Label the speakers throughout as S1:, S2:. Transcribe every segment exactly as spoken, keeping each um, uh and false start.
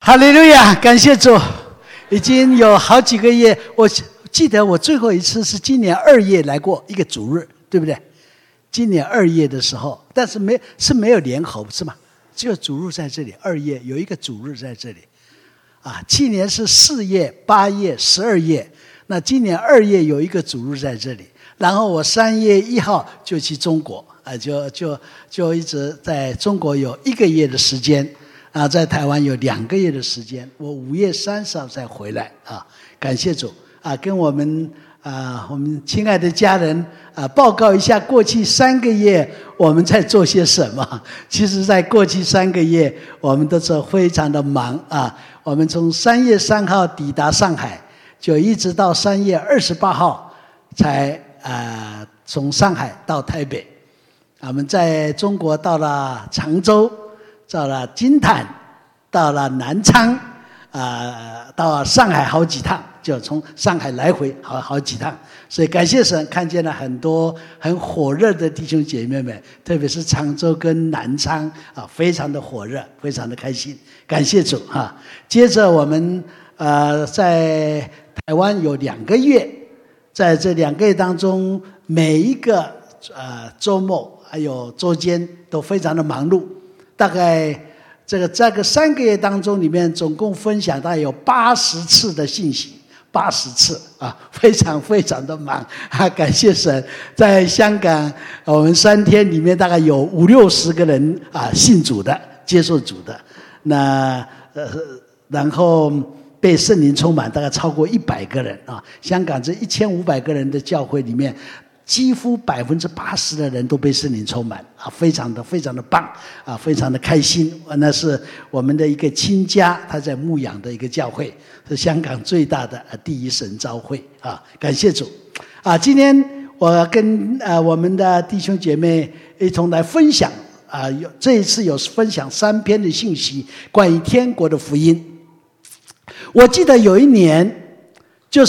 S1: 哈利路亚，感谢主！已经有好几个月，我记得我最后一次是今年二月来过一个主日，对不对？今年二月的时候，但是没是没有联合是吗？只有主日在这里，二月有一个主日在这里。啊，去年是四月、八月、十二月，那今年二月有一个主日在这里。然后我三月一号就去中国，啊，就就就一直在中国有一个月的时间。啊，在台湾有两个月的时间，我五月三十号才回来啊！感谢主啊，跟我们啊，我们亲爱的家人啊，报告一下过去三个月我们在做些什么。其实，在过去三个月，我们都是非常的忙啊。我们从三月三号抵达上海，就一直到三月二十八号才啊从上海到台北。我们在中国到了常州。到了金坛，到了南昌，啊、呃，到上海好几趟，就从上海来回好好几趟。所以感谢神，看见了很多很火热的弟兄姐妹们，特别是常州跟南昌啊，非常的火热，非常的开心。感谢主哈！接着我们呃在台湾有两个月，在这两个月当中，每一个呃周末还有周间都非常的忙碌。大概这个这个三个月当中，里面总共分享大概有八十次的信息，八十次啊，非常非常的忙啊！感谢神，在香港我们三天里面大概有五六十个人啊信主的，接受主的，那呃然后被圣灵充满，大概超过一百个人啊！香港这一千五百个人的教会里面。几乎百分之八十的人都被圣灵充满啊，非常的非常的棒啊，非常的开心。那是我们的一个亲家，他在牧养的一个教会，是香港最大的第一神召会啊，感谢主啊！今天我跟呃我们的弟兄姐妹一同来分享啊，有这一次有分享三篇的信息，关于天国的福音。我记得有一年，就是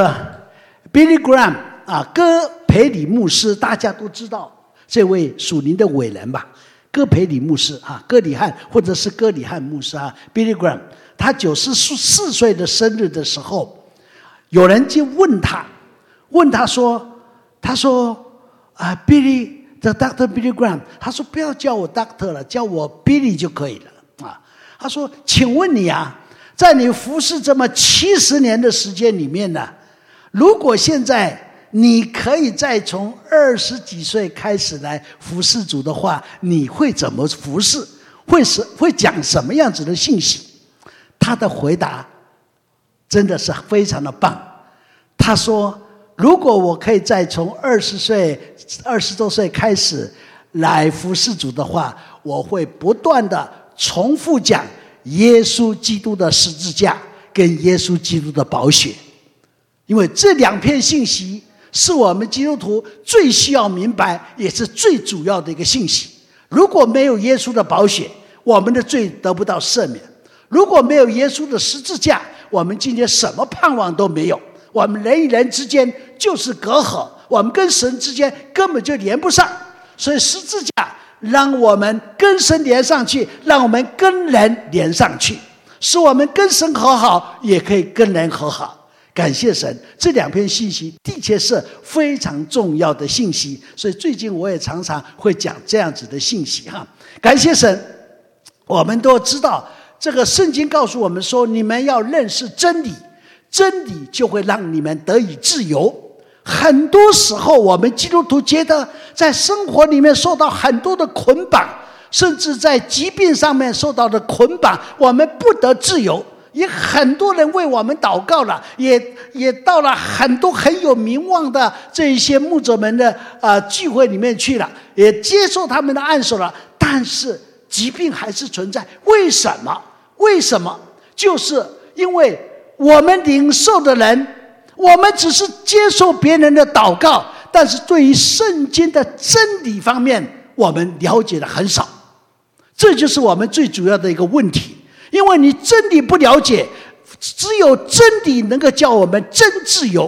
S1: Billy Graham 啊，哥培里牧师，大家都知道这位属灵的伟人吧？哥培里牧师啊，哥里汉或者是哥里汉牧师啊 ，Billy Graham， 他九十四岁的生日的时候，有人就问他，问他说，他说啊 ，Billy the Doctor Billy Graham， 他说不要叫我 Doctor 了，叫我 Billy 就可以了啊。他说，请问你啊，在你服侍这么七十年的时间里面呢，如果现在你可以再从二十几岁开始来服侍主的话，你会怎么服侍？会是会讲什么样子的信息？他的回答真的是非常的棒。他说：“如果我可以再从二十岁、二十多岁开始来服侍主的话，我会不断的重复讲耶稣基督的十字架跟耶稣基督的宝血，因为这两篇信息。”是我们基督徒最需要明白，也是最主要的一个信息。如果没有耶稣的宝血，我们的罪得不到赦免；如果没有耶稣的十字架，我们今天什么盼望都没有。我们人与人之间就是隔阂，我们跟神之间根本就连不上。所以十字架让我们跟神连上去，让我们跟人连上去，使我们跟神和好，也可以跟人和好。感谢神，这两篇信息的确是非常重要的信息，所以最近我也常常会讲这样子的信息哈。感谢神，我们都知道这个圣经告诉我们说，你们要认识真理，真理就会让你们得以自由。很多时候我们基督徒觉得在生活里面受到很多的捆绑，甚至在疾病上面受到的捆绑，我们不得自由。也很多人为我们祷告了，也也到了很多很有名望的这一些牧者们的呃聚会里面去了，也接受他们的按手了，但是疾病还是存在。为什么？为什么？就是因为我们领受的人，我们只是接受别人的祷告，但是对于圣经的真理方面，我们了解的很少，这就是我们最主要的一个问题。因为你真理不了解，只有真理能够叫我们真自由。当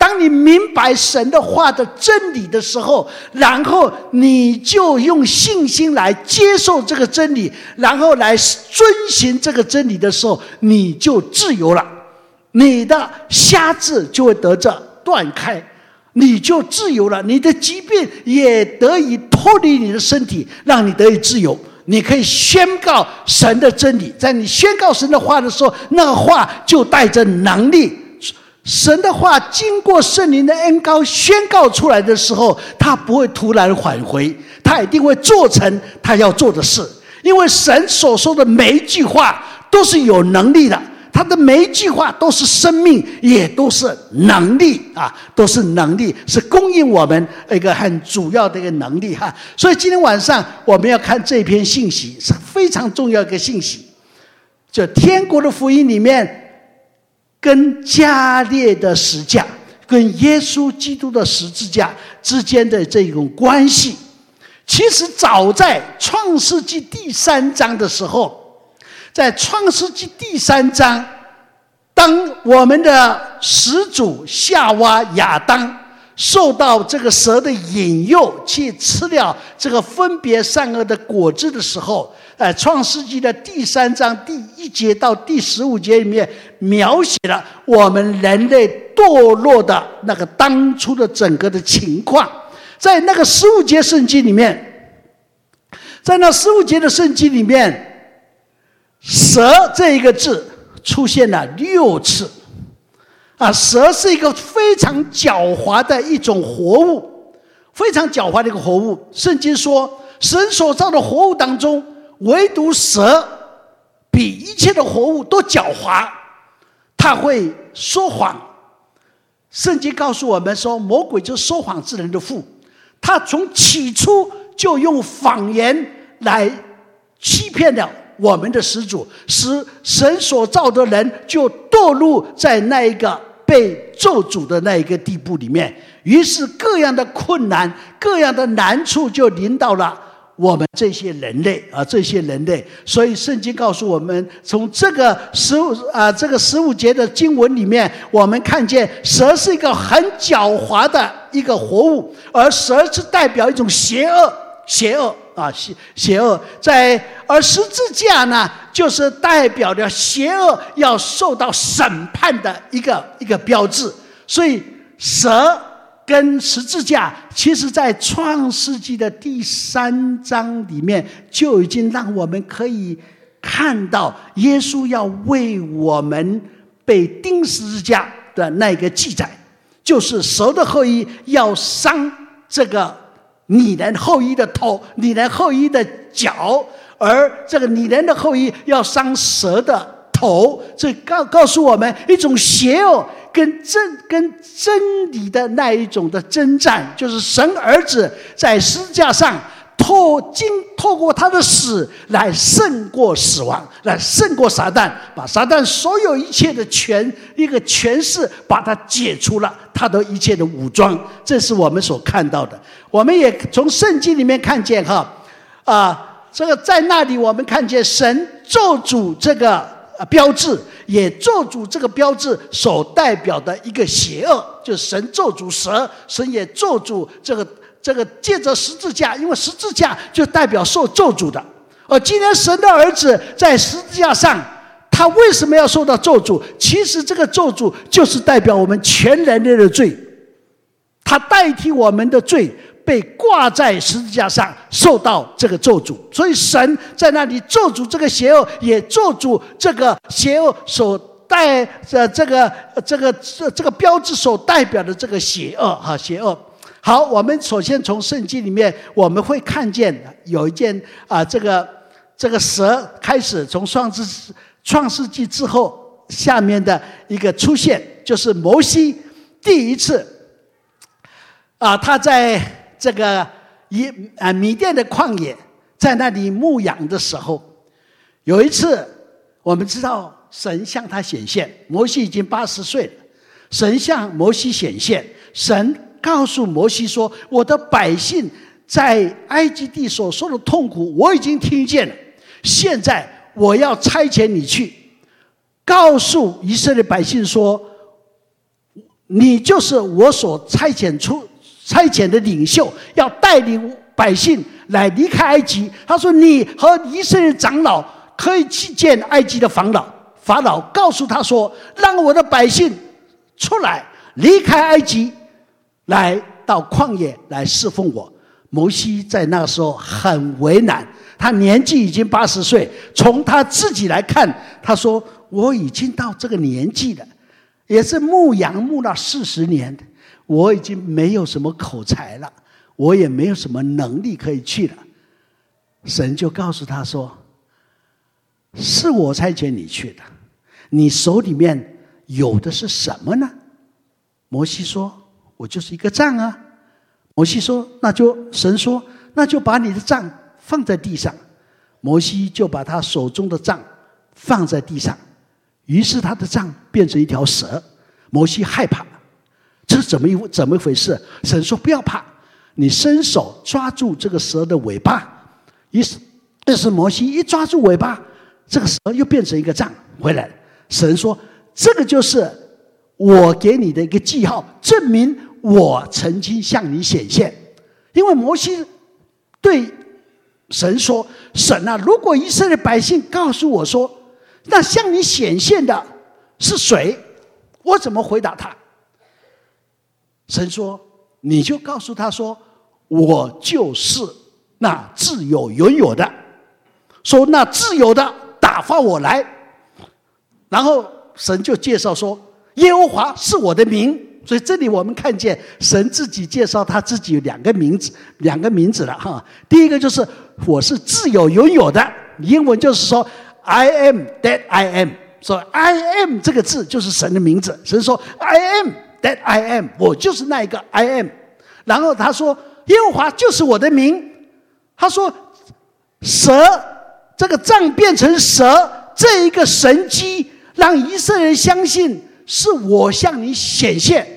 S1: 当你明白神的话的真理的时候，然后你就用信心来接受这个真理，然后来遵行这个真理的时候，你就自由了。你的瞎子就会得着断开，你就自由了，你的疾病也得以脱离你的身体，让你得以自由。你可以宣告神的真理，在你宣告神的话的时候，那个话就带着能力。神的话经过圣灵的恩膏宣告出来的时候，他不会突然返回，他一定会做成他要做的事。因为神所说的每一句话都是有能力的，他的每一句话都是生命，也都是能力啊，都是能力，是供应我们一个很主要的一个能力哈。所以今天晚上我们要看这篇信息，是非常重要的一个信息，就天国的福音里面跟加列的十架，跟耶稣基督的十字架之间的这种关系。其实早在创世纪第三章的时候，在创世纪第三章，当我们的始祖夏娃亚当受到这个蛇的引诱去吃了这个分别善恶的果子的时候，呃，创世纪的第三章第一节到第十五节里面描写了我们人类堕落的那个当初的整个的情况。在那个十五节圣经里面，在那十五节的圣经里面，蛇这一个字出现了六次啊，蛇是一个非常狡猾的一种活物，非常狡猾的一个活物。圣经说，神所造的活物当中，唯独蛇比一切的活物都狡猾，它会说谎。圣经告诉我们说，魔鬼就是说谎之人的父，他从起初就用谎言来欺骗了我们的始祖，使神所造的人就堕入在那一个被咒诅的那一个地步里面。于是各样的困难，各样的难处就临到了我们这些人类啊，这些人类。所以圣经告诉我们，从这个十五啊这个十五节的经文里面，我们看见蛇是一个很狡猾的一个活物，而蛇是代表一种邪恶，邪恶啊，邪邪恶。在而十字架呢，就是代表着邪恶要受到审判的一个一个标志。所以蛇跟十字架，其实在创世纪的第三章里面就已经让我们可以看到耶稣要为我们被钉十字架的那个记载，就是蛇的后裔要伤这个拟人后裔的头，拟人后裔的脚，而这个拟人的后裔要伤蛇的头。这告告诉我们一种邪恶跟真跟真理的那一种的征战，就是神儿子在十字架上透经透过他的死来胜过死亡，来胜过撒旦，把撒旦所有一切的权一个权势把它解除了，他的一切的武装。这是我们所看到的。我们也从圣经里面看见哈啊，这个在那里我们看见神咒诅这个标志，也咒诅这个标志所代表的一个邪恶，就是神咒诅蛇，神也咒诅这个这个借着十字架，因为十字架就代表受咒诅的。而今天神的儿子在十字架上，他为什么要受到咒诅？其实这个咒诅就是代表我们全人类的罪，他代替我们的罪被挂在十字架上，受到这个咒诅。所以神在那里咒诅这个邪恶，也咒诅这个邪恶所带着这个这个这这个标志所代表的这个邪恶哈，邪恶。好，我们首先从圣经里面我们会看见有一件啊，这个这个蛇开始从创世创世纪之后下面的一个出现，就是摩西第一次啊，他在这个以啊米甸的旷野，在那里牧养的时候，有一次我们知道神向他显现，摩西已经八十岁了，神向摩西显现，神告诉摩西说，我的百姓在埃及地所受的痛苦我已经听见了，现在我要差遣你去告诉以色列百姓说， 你就是我所差遣出差遣的领袖，要带领百姓来离开埃及。他说你和以色列长老可以去见埃及的法老，法老告诉他说，让我的百姓出来离开埃及，来到旷野来侍奉我。摩西在那个时候很为难，他年纪已经八十岁，从他自己来看，他说我已经到这个年纪了，也是牧羊牧了四十年，我已经没有什么口才了，我也没有什么能力可以去了。神就告诉他说，是我差遣你去的，你手里面有的是什么呢？摩西说，我就是一个杖啊。摩西说，那就神说，那就把你的杖放在地上。摩西就把他手中的杖放在地上，于是他的杖变成一条蛇。摩西害怕，这是怎么一怎么一回事？神说不要怕，你伸手抓住这个蛇的尾巴。于是于是摩西一抓住尾巴，这个蛇又变成一个杖回来了。神说，这个就是我给你的一个记号，证明我曾经向你显现。因为摩西对神说，神啊，如果以色列百姓告诉我说，那向你显现的是谁，我怎么回答他？神说，你就告诉他说，我就是那自有永有的，说那自由的打发我来。然后神就介绍说，耶和华是我的名。所以这里我们看见神自己介绍他自己有两个名字，两个名字了哈。第一个就是我是自有永有的，英文就是说 I am that I am。所以 I am 这个字就是神的名字。神说 I am that I am， 我就是那一个 I am。然后他说耶和华就是我的名。他说蛇，这个杖变成蛇，这一个神迹让以色列人相信是我向你显现。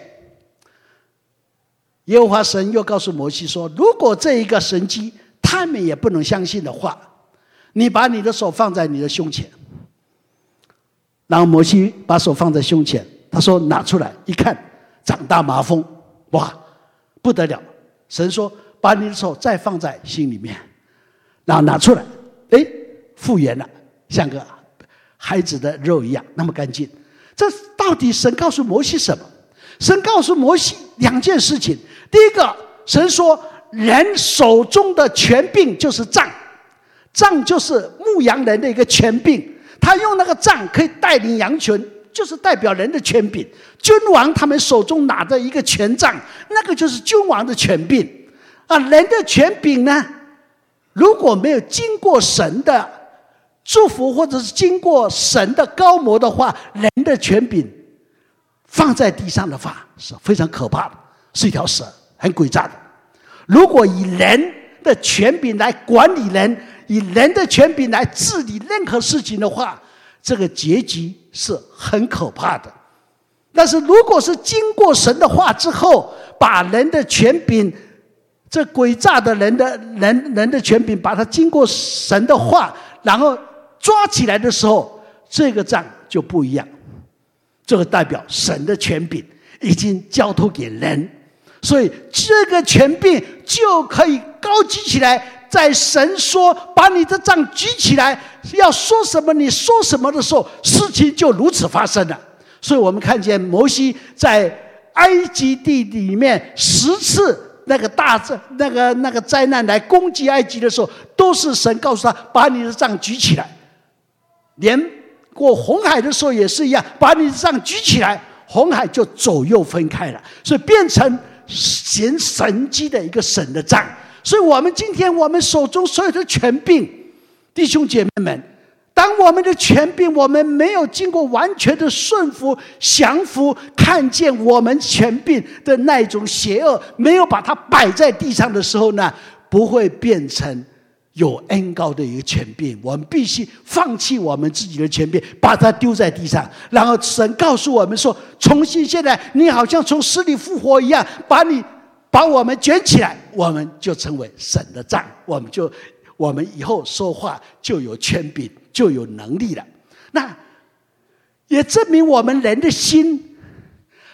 S1: 耶和华神又告诉摩西说，如果这一个神迹他们也不能相信的话，你把你的手放在你的胸前。然后摩西把手放在胸前，他说拿出来一看，长大麻风，哇，不得了。神说把你的手再放在心里面，然后拿出来，哎，复原了，像个孩子的肉一样，那么干净。这到底神告诉摩西什么？神告诉摩西两件事情。第一个，神说人手中的权柄就是杖，杖就是牧羊人的一个权柄，他用那个杖可以带领羊群，就是代表人的权柄。君王他们手中拿着一个权杖，那个就是君王的权柄啊。人的权柄呢，如果没有经过神的祝福，或者是经过神的高摩的话，人的权柄放在地上的话是非常可怕的，是一条蛇，很诡诈的。如果以人的权柄来管理人，以人的权柄来治理任何事情的话，这个结局是很可怕的。但是如果是经过神的话之后，把人的权柄，这诡诈的人的人人的权柄，把它经过神的话，然后抓起来的时候，这个杖就不一样。这个代表神的权柄已经交托给人，所以这个权柄就可以高举起来。在神说把你的杖举起来，要说什么你说什么的时候，事情就如此发生了。所以我们看见摩西在埃及地里面十次那个大那个那个灾难来攻击埃及的时候，都是神告诉他把你的杖举起来。连过红海的时候也是一样，把你的杖举起来，红海就左右分开了，所以变成行神迹的一个神的杖。所以我们今天我们手中所有的权柄，弟兄姐妹们，当我们的权柄我们没有经过完全的顺服降服，看见我们权柄的那种邪恶，没有把它摆在地上的时候呢，不会变成有恩膏的一个权柄。我们必须放弃我们自己的权柄，把它丢在地上，然后神告诉我们说，重新现在你好像从死里复活一样，把你把我们卷起来，我们就成为神的杖，我们就我们以后说话就有权柄，就有能力了。那也证明我们人的心，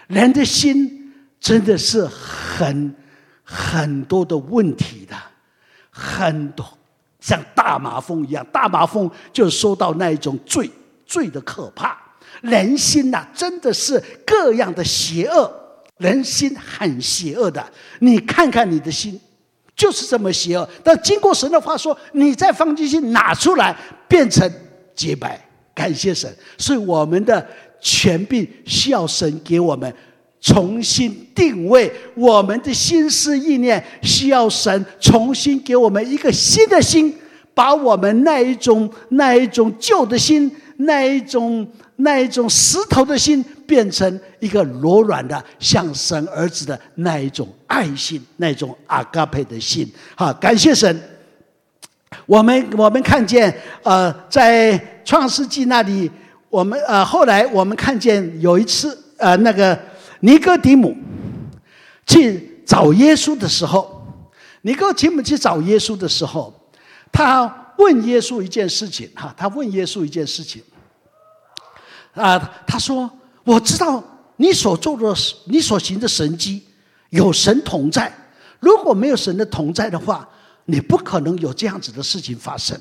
S1: 人的心真的是很很多的问题的，很多像大麻风一样，大麻风就说到那一种罪罪的可怕。人心呐、啊，真的是各样的邪恶，人心很邪恶的。你看看你的心，就是这么邪恶。但经过神的话说，你再放进去拿出来，变成洁白。感谢神，所以我们的权柄需要神给我们重新定位，我们的心思意念需要神重新给我们一个新的心，把我们那一种那一种旧的心，那一种那一种石头的心，变成一个柔软的像神儿子的那一种爱心，那一种阿嘎佩的心。好，感谢神。我们我们看见呃，在创世纪那里，我们呃后来我们看见有一次呃那个尼哥底母去找耶稣的时候，尼哥底母去找耶稣的时候，他问耶稣一件事情哈，他问耶稣一件事情啊、呃，他说：“我知道你所做的、你所行的神迹有神同在，如果没有神的同在的话，你不可能有这样子的事情发生。”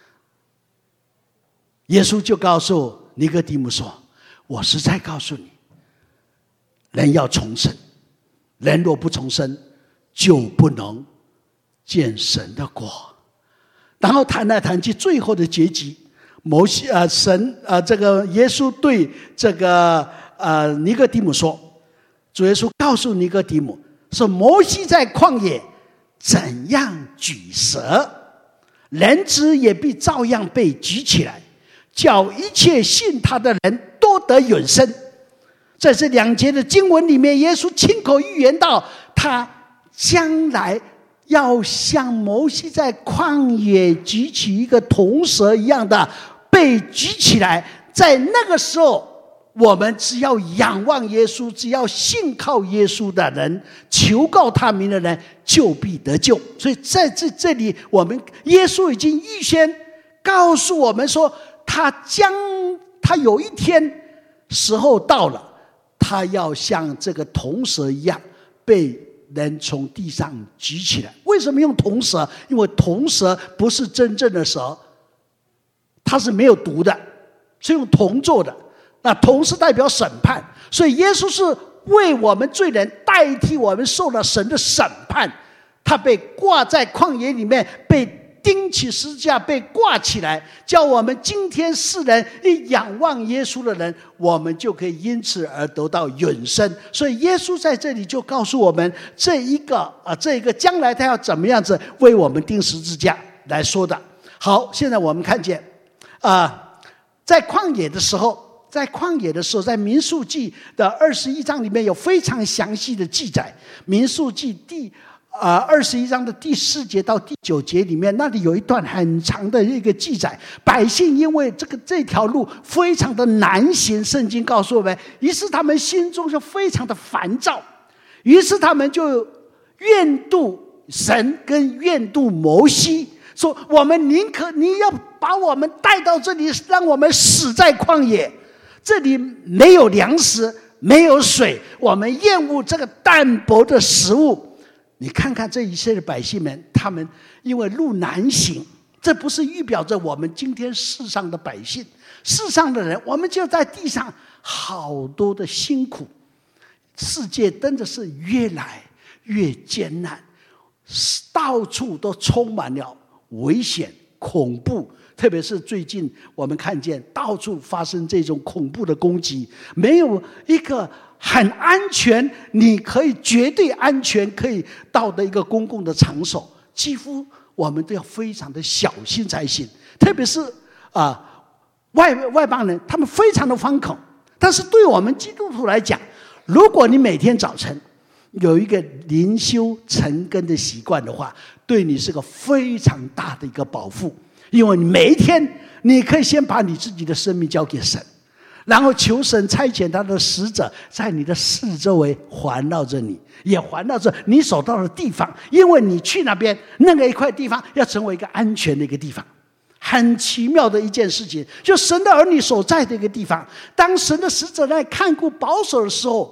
S1: 耶稣就告诉尼哥底母说：“我是在告诉你，人要重生，人若不重生，就不能见神的国。”然后谈来谈去，最后的结局，摩西呃神呃这个耶稣对这个呃尼哥底母说，主耶稣告诉尼哥底母说，摩西在旷野怎样举蛇，人子也必照样被举起来，叫一切信他的人都得永生。在这两节的经文里面，耶稣亲口预言到，他将来要像摩西在旷野举起一个铜蛇一样的被举起来。在那个时候，我们只要仰望耶稣，只要信靠耶稣的人，求告他名的人，就必得救。所以在这这里，我们耶稣已经预先告诉我们说，他将他有一天时候到了，他要像这个铜蛇一样被人从地上举起来。为什么用铜蛇？因为铜蛇不是真正的蛇，它是没有毒的，是用铜做的。那铜是代表审判，所以耶稣是为我们罪人代替我们受了神的审判。他被挂在旷野里面，被钉起十字架，被挂起来，叫我们今天世人一仰望耶稣的人，我们就可以因此而得到永生。所以耶稣在这里就告诉我们，这一个啊，这一个将来他要怎么样子为我们钉十字架来说的。好，现在我们看见啊，在旷野的时候。在旷野的时候，在民数记的二十一章里面有非常详细的记载。民数记第呃二十一章的第四节到第九节里面，那里有一段很长的一个记载。百姓因为这个这条路非常的难行，圣经告诉我们，于是他们心中就非常的烦躁，于是他们就怨妒神跟怨妒摩西，说我们宁可你要把我们带到这里，让我们死在旷野。这里没有粮食，没有水，我们厌恶这个淡薄的食物。你看看这一切的百姓们，他们因为路难行，这不是预表着我们今天世上的百姓，世上的人，我们就在地上好多的辛苦，世界真的是越来越艰难，到处都充满了危险恐怖。特别是最近我们看见到处发生这种恐怖的攻击，没有一个很安全，你可以绝对安全可以到的一个公共的场所，几乎我们都要非常的小心才行。特别是啊、呃、外外邦人，他们非常的惶恐。但是对我们基督徒来讲，如果你每天早晨有一个灵修晨更的习惯的话，对你是个非常大的一个保护。因为你每一天你可以先把你自己的生命交给神，然后求神差遣他的使者在你的四周围环绕着你，也环绕着你所到的地方。因为你去那边那个一块地方要成为一个安全的一个地方。很奇妙的一件事情，就神的儿女所在的一个地方，当神的使者来看顾保守的时候，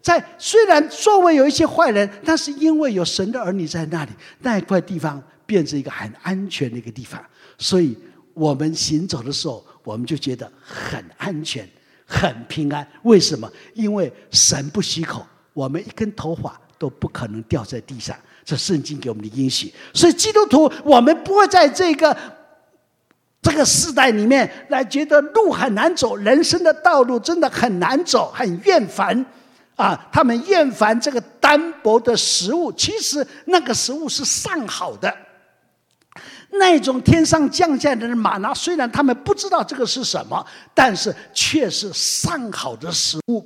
S1: 在虽然周围有一些坏人，但是因为有神的儿女在那里，那一块地方变成一个很安全的一个地方，所以我们行走的时候，我们就觉得很安全很平安。为什么？因为神不许口，我们一根头发都不可能掉在地上，这圣经给我们的应许。所以基督徒，我们不会在这个这个世代里面来觉得路很难走，人生的道路真的很难走，很厌烦啊！他们厌烦这个单薄的食物，其实那个食物是上好的。那种天上降下来的玛拿，虽然他们不知道这个是什么，但是却是上好的食物。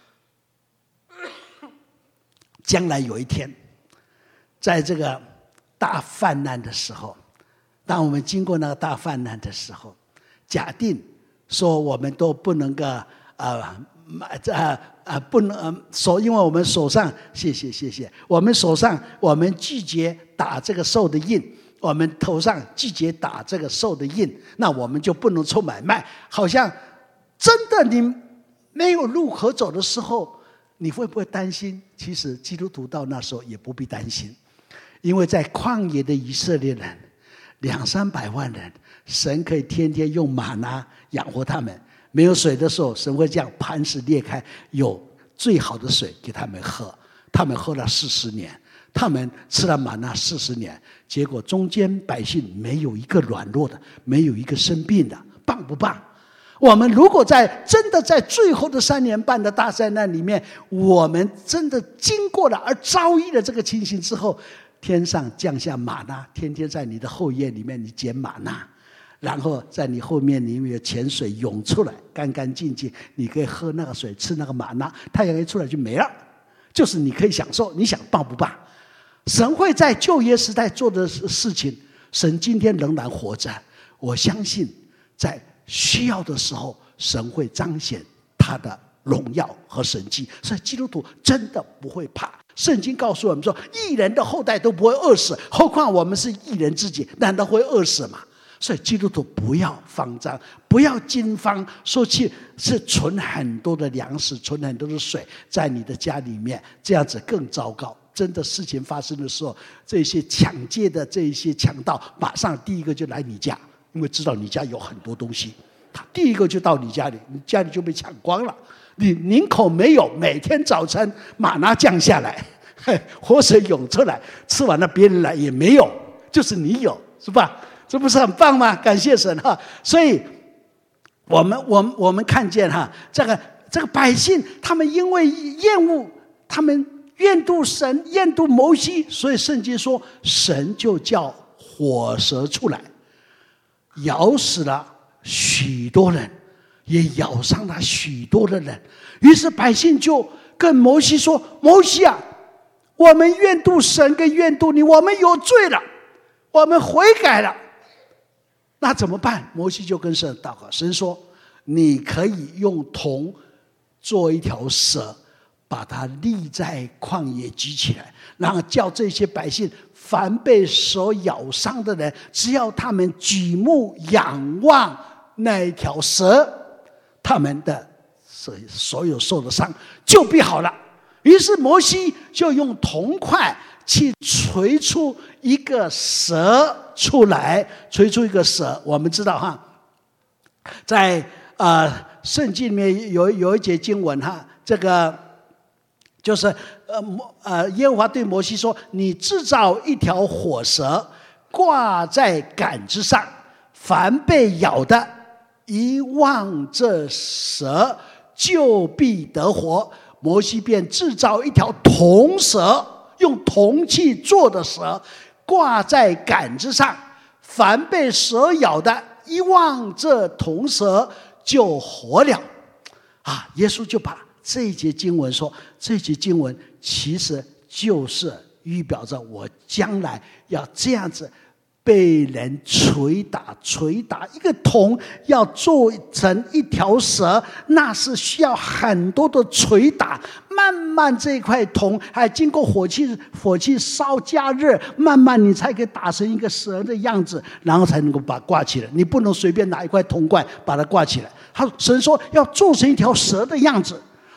S1: 将来有一天，在这个大泛滥的时候，当我们经过那个大泛滥的时候，假定说我们都不能够呃呃呃不能呃手，因为我们手上谢谢谢谢，我们手上我们拒绝打这个兽的印。我们头上拒绝打这个兽的印，那我们就不能做买卖。好像真的你没有路可走的时候，你会不会担心？其实基督徒到那时候也不必担心，因为在旷野的以色列人两三百万人，神可以天天用玛拿养活他们。没有水的时候，神会这样磐石裂开，有最好的水给他们喝，他们喝了四十年。他们吃了玛拿四十年，结果中间百姓没有一个软弱的，没有一个生病的，棒不棒？我们如果在真的在最后的三年半的大灾难里面，我们真的经过了而遭遇了这个情形之后，天上降下玛拿，天天在你的后院里面你捡玛拿，然后在你后面里面有泉水涌出来，干干净净，你可以喝那个水，吃那个玛拿，太阳一出来就没了，就是你可以享受。你想棒不棒？神会在旧约时代做的事情，神今天仍然活着。我相信在需要的时候，神会彰显他的荣耀和神迹。所以基督徒真的不会怕。圣经告诉我们说，义人的后代都不会饿死，何况我们是义人自己，难道会饿死吗？所以基督徒不要慌张，不要惊慌，说去是存很多的粮食，存很多的水在你的家里面，这样子更糟糕。真的事情发生的时候，这些抢劫的这些强盗马上第一个就来你家，因为知道你家有很多东西，他第一个就到你家里，你家里就被抢光了。你宁可没有每天早晨玛拿降下来，活水涌出来，吃完了别人来也没有，就是你有，是吧？这不是很棒吗？感谢神哈！所以我们我们我们看见哈，这个这个百姓他们因为厌恶，他们厌妒神，厌妒摩西，所以圣经说神就叫火蛇出来，咬死了许多人，也咬伤了许多的人。于是百姓就跟摩西说，摩西啊，我们怨妒神跟怨妒你，我们有罪了，我们悔改了，那怎么办？摩西就跟神祷告，神说你可以用铜做一条蛇，把它立在旷野举起来，然后叫这些百姓，凡被蛇咬伤的人，只要他们举目仰望那一条蛇，他们的所有受的伤就必好了。于是摩西就用铜块去锤出一个蛇出来，锤出一个蛇。我们知道哈，在呃圣经里面有有一节经文哈，这个就是呃呃耶和华对摩西说：“你制造一条火蛇，挂在杆子上，凡被咬的，一望这蛇，就必得活。”摩西便制造一条铜蛇，用铜器做的蛇，挂在杆子上，凡被蛇咬的，一望这铜蛇就活了。啊，耶稣就把这一节经文说，这一节经文其实就是预表着我将来要这样子被人捶打，捶打一个铜要做成一条蛇，那是需要很多的捶打，慢慢这块铜还经过火气火气烧加热，慢慢你才可以打成一个蛇的样子，然后才能够把它挂起来。你不能随便拿一块铜块把它挂起来。他神说要做成一条蛇的样子，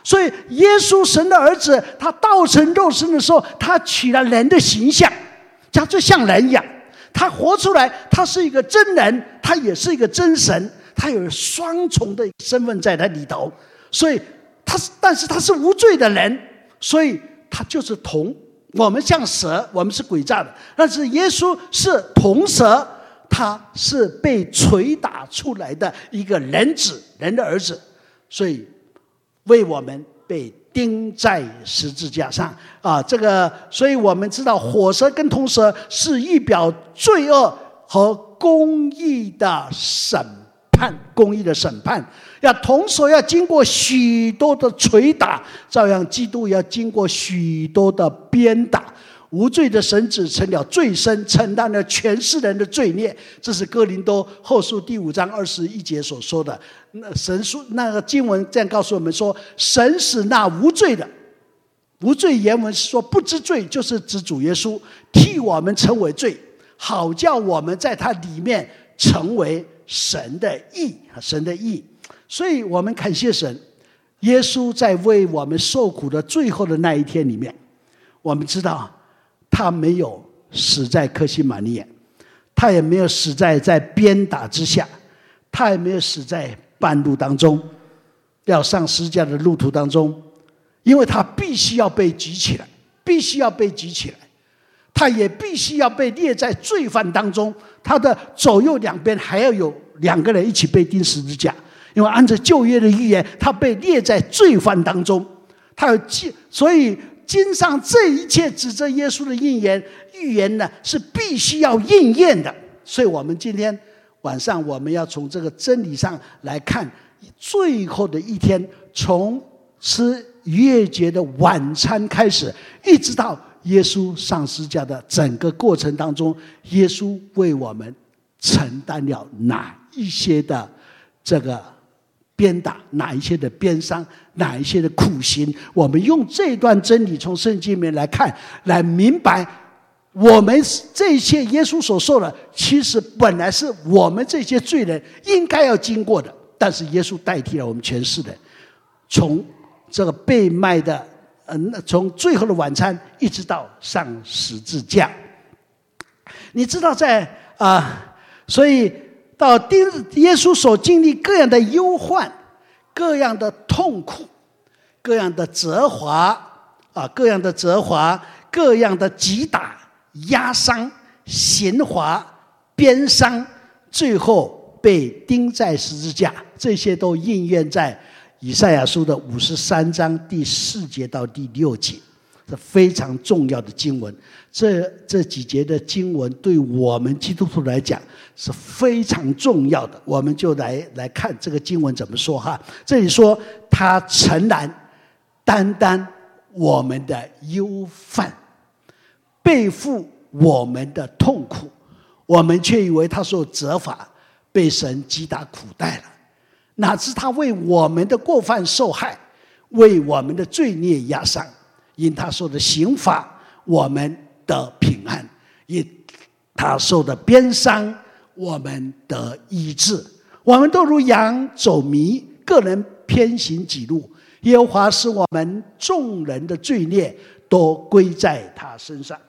S1: 所以耶稣神的儿子，他道成肉身的时候，他取了人的形象，他就像人一样，他活出来，他是一个真人，他也是一个真神，他有双重的身份在他里头。所以他是，但是他是无罪的人，所以他就是铜。我们像蛇，我们是诡诈的，但是耶稣是铜蛇，他是被捶打出来的一个人子，人的儿子，所以为我们被钉在十字架上啊！这个，所以我们知道火蛇跟铜蛇是预表罪恶和公义的审判，公义的审判。要铜蛇要经过许多的捶打，照样基督要经过许多的鞭打。无罪的神子成了罪身，承担了全世人的罪孽。这是哥林多后书第五章二十一节所说的。那神书那个经文这样告诉我们说，神使那无罪的，无罪原文是说不知罪，就是指主耶稣替我们成为罪，好叫我们在他里面成为神的义，神的义。所以我们感谢神，耶稣在为我们受苦的最后的那一天里面，我们知道他没有死在客西马尼园，他也没有死在在鞭打之下，他也没有死在半路当中，要上十字架的路途当中，因为他必须要被举起来，必须要被举起来，他也必须要被列在罪犯当中，他的左右两边还要有两个人一起被钉十字架，因为按照旧约的预言，他被列在罪犯当中，他有所以经上这一切指着耶稣的预言，预言呢是必须要应验的。所以我们今天晚上我们要从这个真理上来看，最后的一天，从吃逾越节的晚餐开始，一直到耶稣上十字架的整个过程当中，耶稣为我们承担了哪一些的这个鞭打，哪一些的鞭伤，哪一些的苦刑。我们用这段真理从圣经里面来看，来明白我们这些耶稣所受的，其实本来是我们这些罪人应该要经过的，但是耶稣代替了我们全世人，从这个被卖的嗯，从最后的晚餐一直到上十字架。你知道在啊、呃，所以到耶稣所经历各样的忧患，各样的痛苦，各样的责罚啊，各样的责罚，各样的击打、压伤、刑罚、鞭伤，最后被钉在十字架，这些都应验在以赛亚书的五十三章第四节到第六节，这非常重要的经文。这这几节的经文对我们基督徒来讲是非常重要的。我们就来来看这个经文怎么说哈。这里说他诚然担当我们的忧患，背负我们的痛苦，我们却以为他受责罚，被神击打苦待了。哪知他为我们的过犯受害，为我们的罪孽压伤，因他受的刑罚，我们得平安；因他受的鞭伤，我们得医治。我们都如羊走迷，个人偏行己路，耶和华使我们众人的罪孽都归在他身上。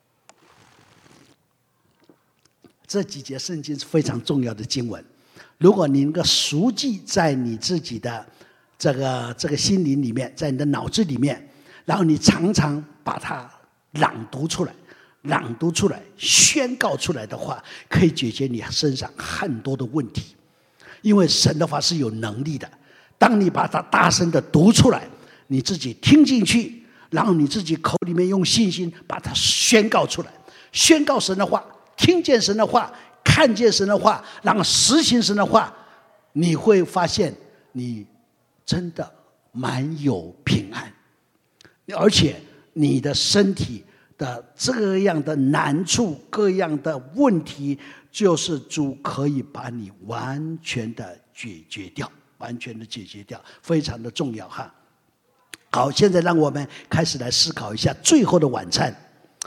S1: 这几节圣经是非常重要的经文，如果你能够熟记在你自己的这个这个心灵里面，在你的脑子里面，然后你常常把它朗读出来，朗读出来，宣告出来的话，可以解决你身上很多的问题。因为神的话是有能力的，当你把它大声的读出来，你自己听进去，然后你自己口里面用信心把它宣告出来，宣告神的话，听见神的话，看见神的话，然后实行神的话，你会发现你真的蛮有平安，而且你的身体的这样的难处，各样的问题，就是主可以把你完全的解决掉，完全的解决掉，非常的重要哈。好，现在让我们开始来思考一下最后的晚餐。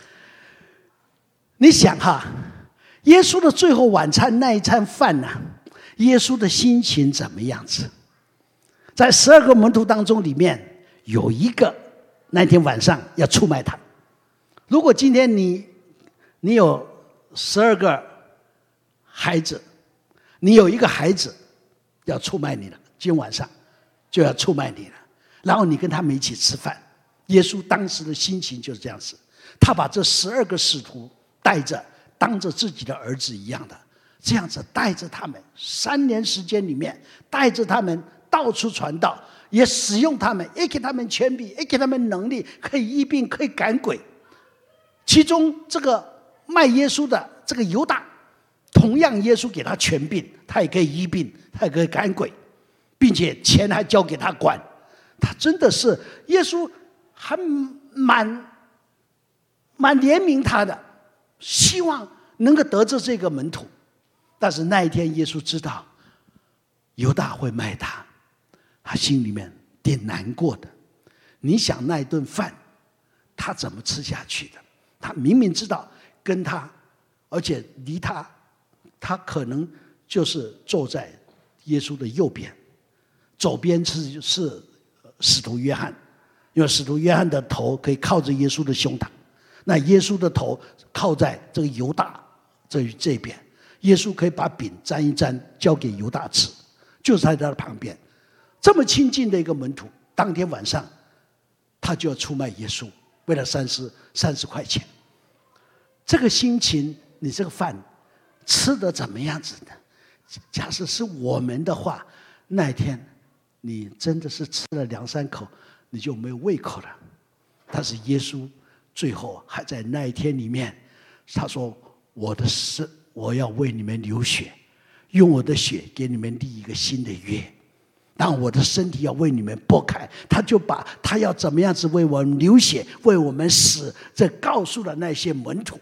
S1: 你想哈，耶稣的最后晚餐那一餐饭呢、啊，耶稣的心情怎么样子？在十二个门徒当中里面， 有一个那天晚上要出卖他。如果今天你你有十二个孩子，你有一个孩子要出卖你了，今晚上就要出卖你了，然后你跟他们一起吃饭。耶稣当时的心情就是这样子，他把这十二个使徒带着，当着自己的儿子一样的，这样子带着他们，三年时间里面带着他们到处传道，也使用他们，也给他们权柄，也给他们能力，可以医病，可以赶鬼。其中这个卖耶稣的这个犹大，同样耶稣给他权柄，他也可以医病，他也可以赶鬼，并且钱还交给他管。他真的是耶稣还蛮蛮怜悯他的，希望能够得着这个门徒。但是那一天耶稣知道犹大会卖他，他心里面挺难过的。你想那一顿饭他怎么吃下去的？他明明知道跟他，而且离他，他可能就是坐在耶稣的右边，左边是是使徒约翰，因为使徒约翰的头可以靠着耶稣的胸膛，那耶稣的头靠在这个犹大这这边，耶稣可以把饼沾一沾交给犹大吃，就是在他的旁边。这么亲近的一个门徒，当天晚上他就要出卖耶稣，为了三十三十块钱。这个心情，你这个饭吃得怎么样子呢？假设是我们的话，那一天你真的是吃了两三口你就没有胃口了。但是耶稣最后还在那一天里面，他说我的身我要为你们流血，用我的血给你们立一个新的约，让我的身体要为你们剥开。他就把他要怎么样子为我们流血，为我们死，这告诉了那些门徒。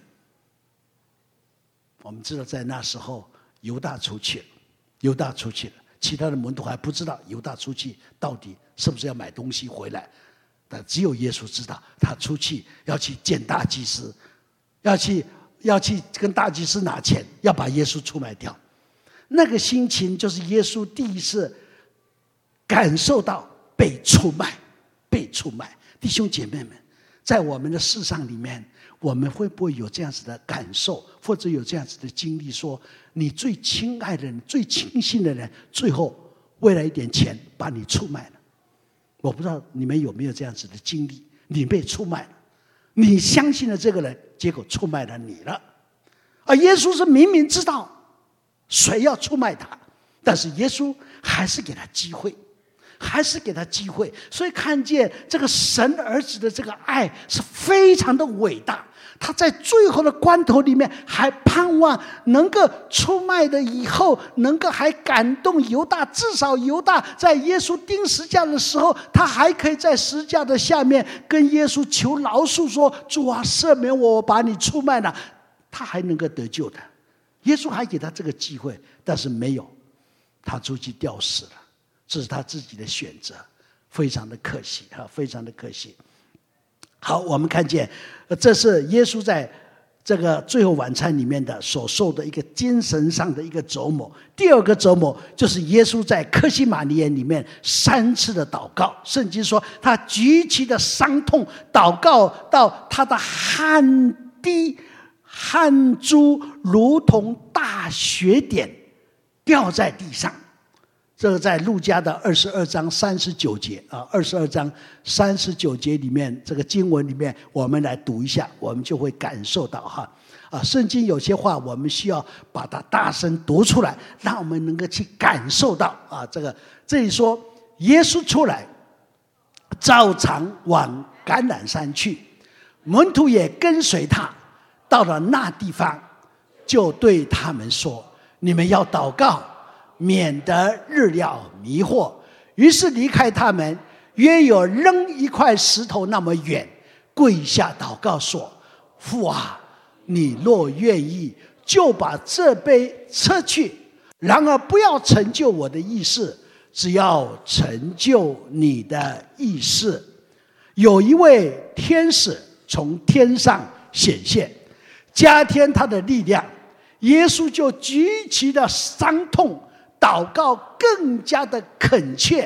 S1: 我们知道在那时候犹大出去了，犹大出去了，其他的门徒还不知道犹大出去到底是不是要买东西回来，但只有耶稣知道，他出去要去见大祭司，要去要去跟大祭司拿钱，要把耶稣出卖掉。那个心情就是耶稣第一次感受到被出卖，被出卖。弟兄姐妹们，在我们的世上里面，我们会不会有这样子的感受，或者有这样子的经历，说你最亲爱的人，最亲信的人，最后为了一点钱把你出卖了？我不知道你们有没有这样子的经历，你被出卖了，你相信了这个人，结果出卖了你了。而耶稣是明明知道谁要出卖他，但是耶稣还是给他机会，还是给他机会。所以看见这个神儿子的这个爱是非常的伟大，他在最后的关头里面还盼望能够出卖的以后能够还感动犹大，至少犹大在耶稣钉十架的时候，他还可以在十架的下面跟耶稣求饶恕，说主啊赦免我，我把你出卖了，他还能够得救的。耶稣还给他这个机会，但是没有，他出去吊死了，这是他自己的选择，非常的可惜，非常的可惜。好，我们看见这是耶稣在这个最后晚餐里面的所受的一个精神上的一个折磨。第二个折磨就是耶稣在客西马尼园里面三次的祷告。圣经说他极其的伤痛，祷告到他的汗滴汗珠如同大雪点掉在地上。这个在路加的二十二章三十九节啊，二十二章三十九节里面，这个经文里面，我们来读一下，我们就会感受到哈啊，圣经有些话我们需要把它大声读出来，让我们能够去感受到啊。这个这里说，耶稣出来，照常往橄榄山去，门徒也跟随他，到了那地方，就对他们说：“你们要祷告，免得日料迷惑。”于是离开他们，约有扔一块石头那么远，跪下祷告说：“父啊，你若愿意，就把这杯撤去，然而不要成就我的意思，只要成就你的意思。”有一位天使从天上显现，加添他的力量，耶稣就极其的伤痛，祷告更加的恳切，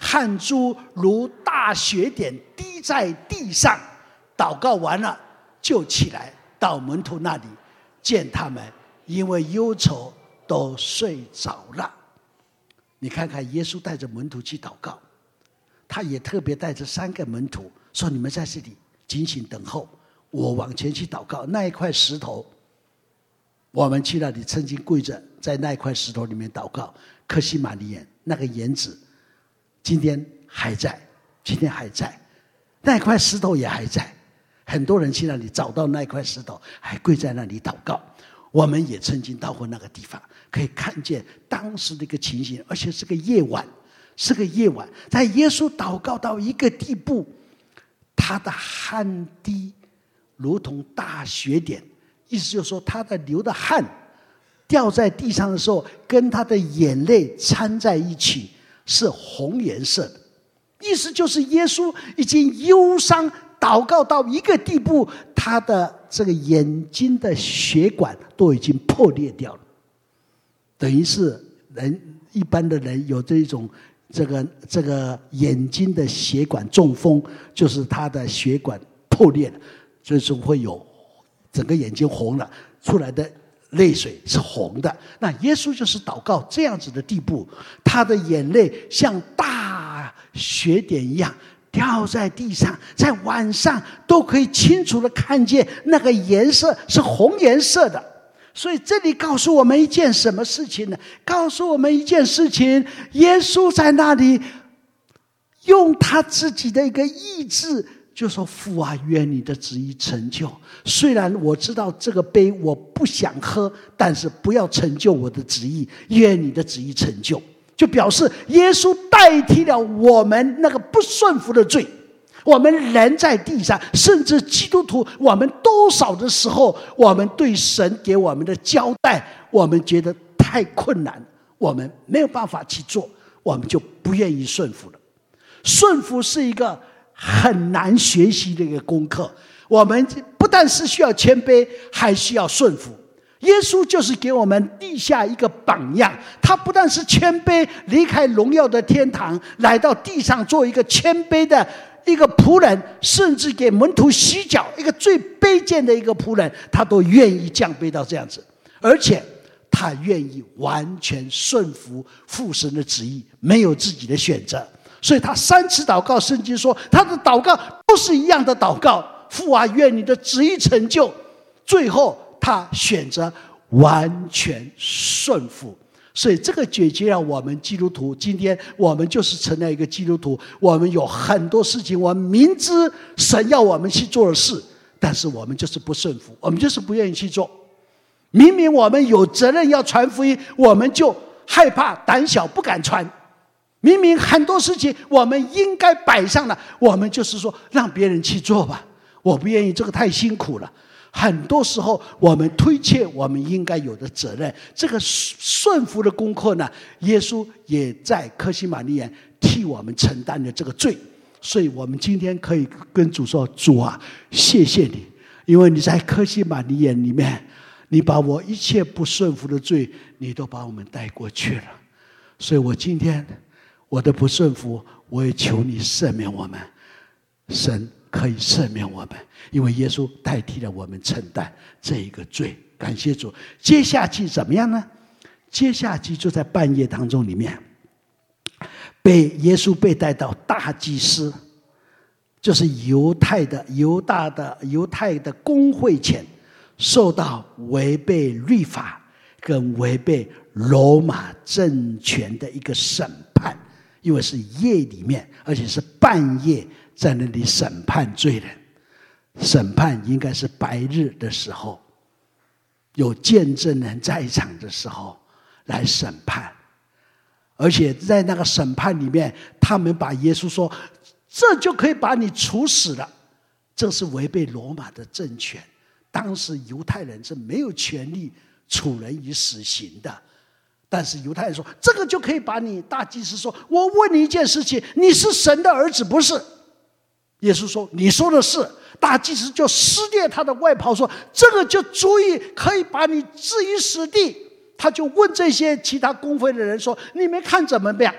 S1: 汗珠如大雪点滴在地上。祷告完了，就起来到门徒那里，见他们因为忧愁都睡着了。你看看，耶稣带着门徒去祷告，他也特别带着三个门徒说：“你们在这里警醒等候，我往前去祷告。”那一块石头，我们去那里曾经跪着，在那一块石头里面祷告。客西马尼园那个园子，今天还在，今天还在，那块石头也还在。很多人去那里找到那块石头，还跪在那里祷告。我们也曾经到过那个地方，可以看见当时的一个情形，而且是个夜晚，是个夜晚。在耶稣祷告到一个地步，他的汗滴如同大雪点，意思就是说，他的流的汗掉在地上的时候，跟他的眼泪掺在一起，是红颜色的。意思就是耶稣已经忧伤，祷告到一个地步，他的这个眼睛的血管都已经破裂掉了，等于是人一般的人有这种这个这个眼睛的血管中风，就是他的血管破裂了，所以说会有整个眼睛红了，出来的泪水是红的。那耶稣就是祷告这样子的地步，他的眼泪像大雪点一样掉在地上，在晚上都可以清楚的看见那个颜色是红颜色的。所以这里告诉我们一件什么事情呢？告诉我们一件事情，耶稣在那里用他自己的一个意志，就说：“父啊，愿你的旨意成就。虽然我知道这个杯我不想喝，但是不要成就我的旨意，愿你的旨意成就。”就表示耶稣代替了我们那个不顺服的罪。我们人在地上，甚至基督徒，我们多少的时候，我们对神给我们的交代，我们觉得太困难，我们没有办法去做，我们就不愿意顺服了。顺服是一个很难学习的一个功课，我们不但是需要谦卑，还需要顺服。耶稣就是给我们立下一个榜样，他不但是谦卑，离开荣耀的天堂，来到地上做一个谦卑的一个仆人，甚至给门徒洗脚，一个最卑贱的一个仆人，他都愿意降卑到这样子，而且他愿意完全顺服父神的旨意，没有自己的选择。所以他三次祷告，圣经说他的祷告都是一样的祷告：父啊，愿你的旨意成就。最后他选择完全顺服。所以这个解决了我们基督徒，今天我们就是成了一个基督徒，我们有很多事情我们明知神要我们去做的事，但是我们就是不顺服，我们就是不愿意去做。明明我们有责任要传福音，我们就害怕胆小不敢传。明明很多事情我们应该摆上了，我们就是说让别人去做吧，我不愿意，这个太辛苦了。很多时候我们推卸我们应该有的责任，这个顺服的功课呢，耶稣也在客西马尼园替我们承担了这个罪。所以我们今天可以跟主说：主啊，谢谢你，因为你在客西马尼园里面，你把我一切不顺服的罪，你都把我们带过去了。所以我今天我的不顺服，我也求你赦免我们。神可以赦免我们，因为耶稣代替了我们承担这一个罪。感谢主。接下去怎么样呢？接下去就在半夜当中里面，被耶稣被带到大祭司，就是犹太的犹大的犹太的公会前，受到违背律法跟违背罗马政权的一个审判。因为是夜里面，而且是半夜，在那里审判罪人。审判应该是白日的时候，有见证人在场的时候来审判。而且在那个审判里面，他们把耶稣说这就可以把你处死了，这是违背罗马的政权。当时犹太人是没有权利处人于死刑的，但是犹太人说这个就可以把你。大祭司说，我问你一件事情，你是神的儿子不是？耶稣说你说的是。大祭司就撕裂他的外袍说，这个就足以可以把你置于死地。他就问这些其他公会的人说，你们看怎么样？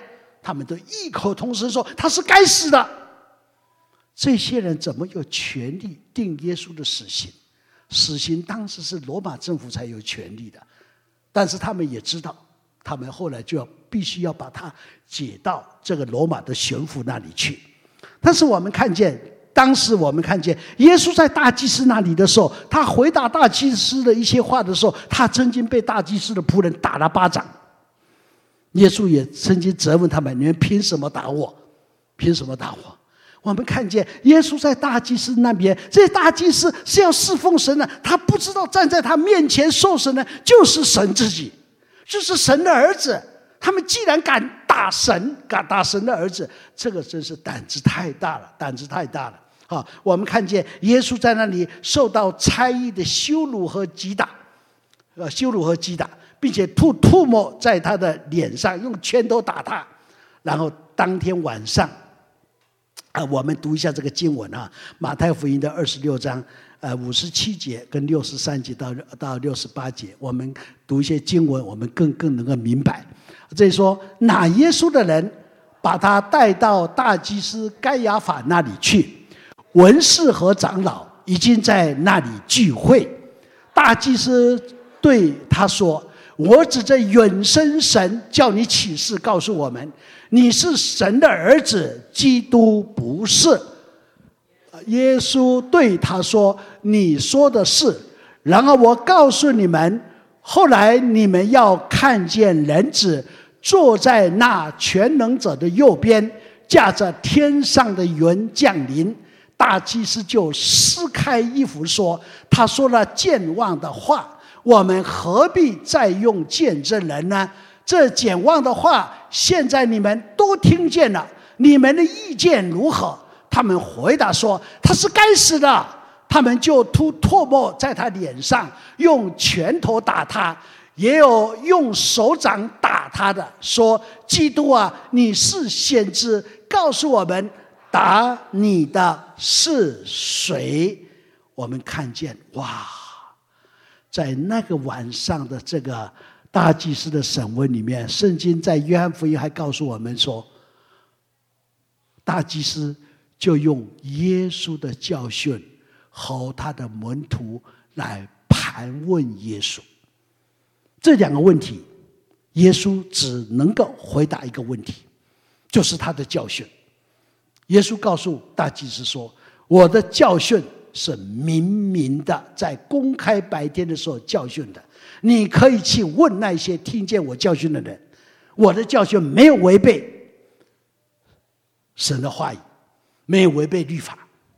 S1: 他们都异口同声说他是该死的。这些人怎么有权利定耶稣的死刑？死刑当时是罗马政府才有权利的，但是他们也知道，他们后来就要必须要把他解到这个罗马的巡抚那里去。但是我们看见，当时我们看见耶稣在大祭司那里的时候，他回答大祭司的一些话的时候，他曾经被大祭司的仆人打了巴掌。耶稣也曾经责问他们：你们凭什么打我？凭什么打我？我们看见耶稣在大祭司那边，这大祭司是要侍奉神的，他不知道站在他面前受审的就是神自己，就是神的儿子。他们既然敢打神，敢打神的儿子，这个真是胆子太大了，胆子太大了。好，我们看见耶稣在那里受到差役的羞辱和击打，呃，羞辱和击打，并且吐唾沫在他的脸上，用拳头打他。然后当天晚上，啊，我们读一下这个经文啊，马太福音的二十六章，呃，五十七节跟六十三节到到六十八节，我们读一些经文，我们更更能够明白。这里说，拿耶稣的人把他带到大祭司该亚法那里去，文士和长老已经在那里聚会。大祭司对他说：我指着永生神叫你起誓告诉我们，你是神的儿子，基督不是。耶稣对他说：你说的是，然而我告诉你们，后来你们要看见人子坐在那全能者的右边，驾着天上的云降临。大祭司就撕开衣服说：他说了健忘的话，我们何必再用见证人呢？这健忘的话现在你们都听见了，你们的意见如何？他们回答说：他是该死的。他们就吐唾沫在他脸上，用拳头打他，也有用手掌打他的，说：基督啊，你是先知，告诉我们打你的是谁？我们看见，哇，在那个晚上的这个大祭司的审问里面，圣经在约翰福音还告诉我们说，大祭司就用耶稣的教训和他的门徒来盘问耶稣。这两个问题，耶稣只能够回答一个问题，就是他的教训。耶稣告诉大祭司说：我的教训是明明的，在公开白天的时候教训的，你可以去问那些听见我教训的人，我的教训没有违背神的话语，没有违背律法。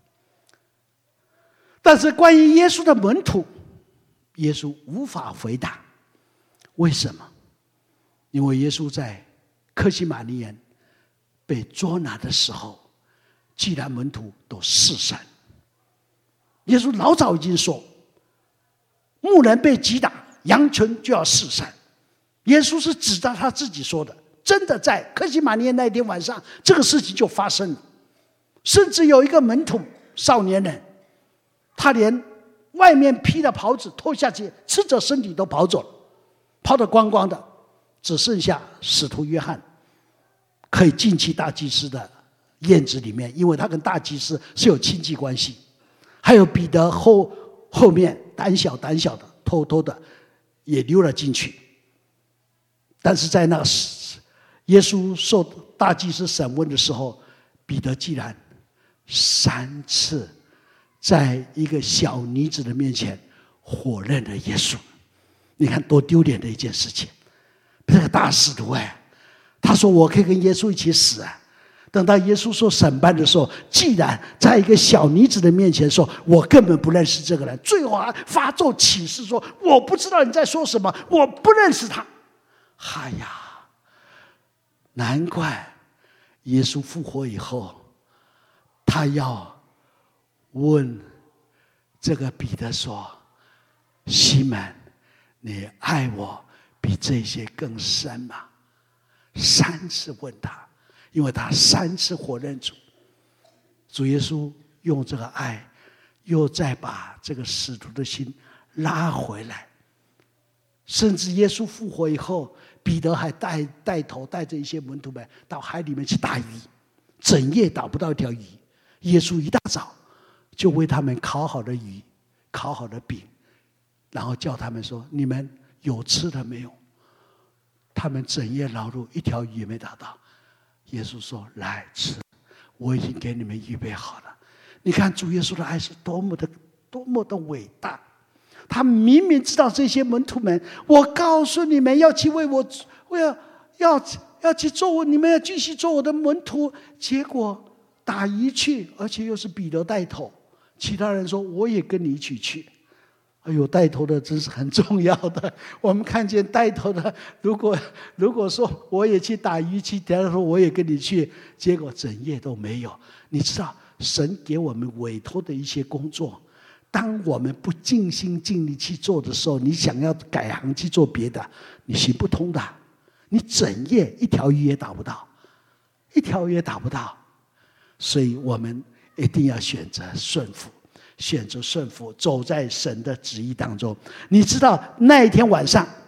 S1: 但是关于耶稣的门徒，耶稣无法回答。为什么？因为耶稣在客西马尼园被捉拿的时候，既然门徒都四散，耶稣老早已经说，牧人被击打，羊群就要四散。耶稣是指着他自己说的，真的在客西马尼园那天晚上，这个事情就发生了。甚至有一个门徒少年人，他连外面披的袍子脱下去，赤着身体都跑走了，跑得光光的，只剩下使徒约翰可以进去大祭司的院子里面，因为他跟大祭司是有亲戚关系。还有彼得后后面胆小胆小的，偷偷的也溜了进去。但是在那耶稣受大祭司审问的时候，彼得既然三次在一个小女子的面前否认了耶稣。你看多丢脸的一件事情。这个大使徒哎，他说我可以跟耶稣一起死啊。等到耶稣说审判的时候，既然在一个小女子的面前说我根本不认识这个人，最后还发咒起誓说我不知道你在说什么，我不认识他。哎呀，难怪耶稣复活以后，他要问这个彼得说：西门，你爱我比这些更深吗？三次问他，因为他三次否认主。主耶稣用这个爱，又再把这个使徒的心拉回来， 甚至耶稣复活以后，彼得还带带头带着一些门徒们到海里面去打鱼，整夜打不到一条鱼。耶稣一大早就为他们烤好的鱼，烤好的饼，然后叫他们说：“你们有吃的没有？”他们整夜劳碌，一条鱼也没打到。耶稣说：“来吃，我已经给你们预备好了。”你看主耶稣的爱是多么的多么的伟大。他明明知道这些门徒们，我告诉你们要去为我，我要要要去做我，你们要继续做我的门徒。结果打鱼去，而且又是彼得带头，其他人说我也跟你一起去。哎呦，带头的真是很重要的。我们看见带头的，如果如果说我也去打鱼去，别人说我也跟你去，结果整夜都没有。你知道，神给我们委托的一些工作，当我们不尽心尽力去做的时候，你想要改行去做别的，你行不通的。你整夜一条鱼也打不到，一条鱼也打不到。所以我们一定要选择顺服，选择顺服，走在神的旨意当中。你知道那一天晚上，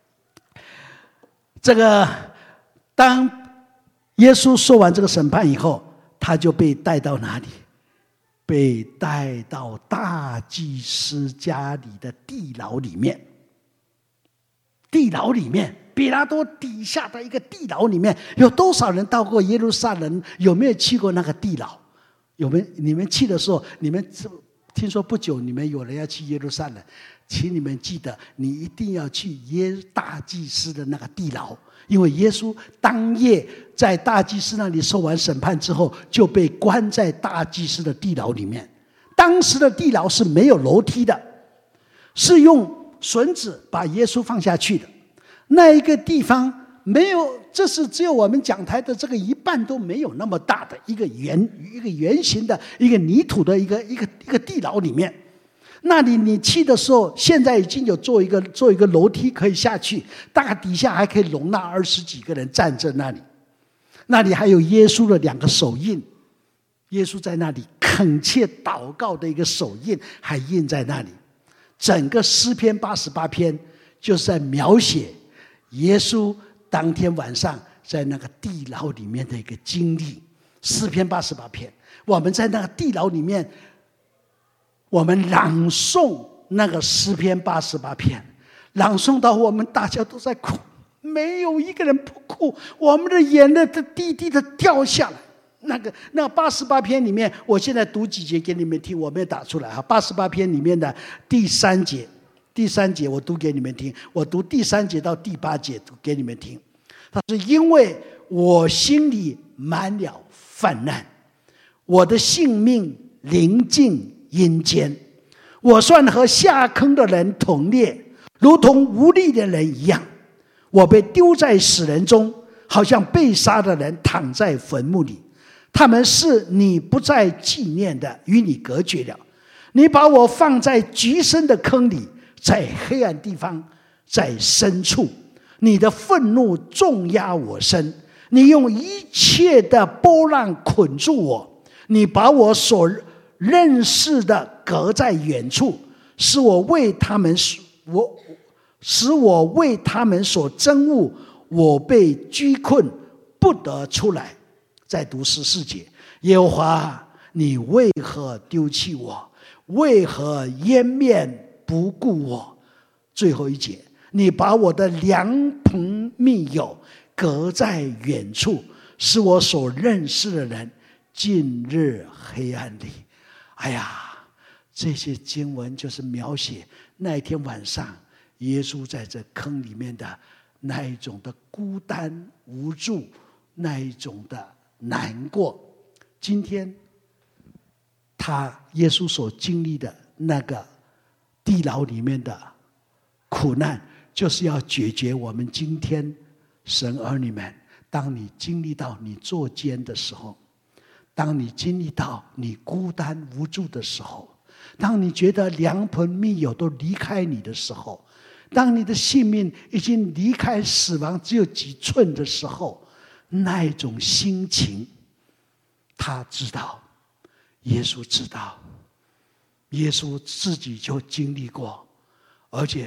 S1: 这个当耶稣说完这个审判以后，他就被带到哪里？被带到大祭司家里的地牢里面。地牢里面，比拉多底下的一个地牢里面，有多少人到过耶路撒冷？有没有去过那个地牢？有没有？你们去的时候，你们听说不久你们有人要去耶路撒冷，请你们记得，你一定要去耶大祭司的那个地牢，因为耶稣当夜在大祭司那里受完审判之后，就被关在大祭司的地牢里面。当时的地牢是没有楼梯的，是用绳子把耶稣放下去的。那一个地方没有，这是只有我们讲台的这个一半都没有那么大的一个圆一个圆形的一个泥土的一个一个一个地牢里面。那里你去的时候，现在已经有做一个做一个楼梯可以下去，大概底下还可以容纳二十几个人站在那里。那里还有耶稣的两个手印，耶稣在那里恳切祷告的一个手印还印在那里。整个诗篇八十八篇就是在描写耶稣当天晚上在那个地牢里面的一个经历。诗篇八十八篇，我们在那个地牢里面，我们朗诵那个诗篇八十八篇，朗诵到我们大家都在哭，没有一个人不哭，我们的眼泪都滴滴的掉下来。那个那八十八篇里面，我现在读几节给你们听，我没有打出来啊。八十八篇里面的第三节，第三节我读给你们听，我读第三节到第八节读给你们听。他说：“因为我心里满了患难，我的性命临近阴间，我算和下坑的人同列，如同无力的人一样。我被丢在死人中，好像被杀的人躺在坟墓里。他们是你不再纪念的，与你隔绝了。你把我放在极深的坑里，在黑暗地方，在深处。你的愤怒重压我身，你用一切的波浪捆住我。你把我所认识的隔在远处，使我为他们我使我为他们所憎恶。我被拘困，不得出来。”再读十四节，耶和华，你为何丢弃我？为何掩面不顾我？最后一节，你把我的良朋密友隔在远处，使我所认识的人进入黑暗里。哎呀，这些经文就是描写那一天晚上耶稣在这坑里面的那一种的孤单无助，那一种的难过。今天他耶稣所经历的那个地牢里面的苦难，就是要解决我们今天神儿女们，当你经历到你坐监的时候，当你经历到你孤单无助的时候，当你觉得良朋密友都离开你的时候，当你的性命已经离开死亡只有几寸的时候，那一种心情，他知道，耶稣知道，耶稣自己就经历过，而且同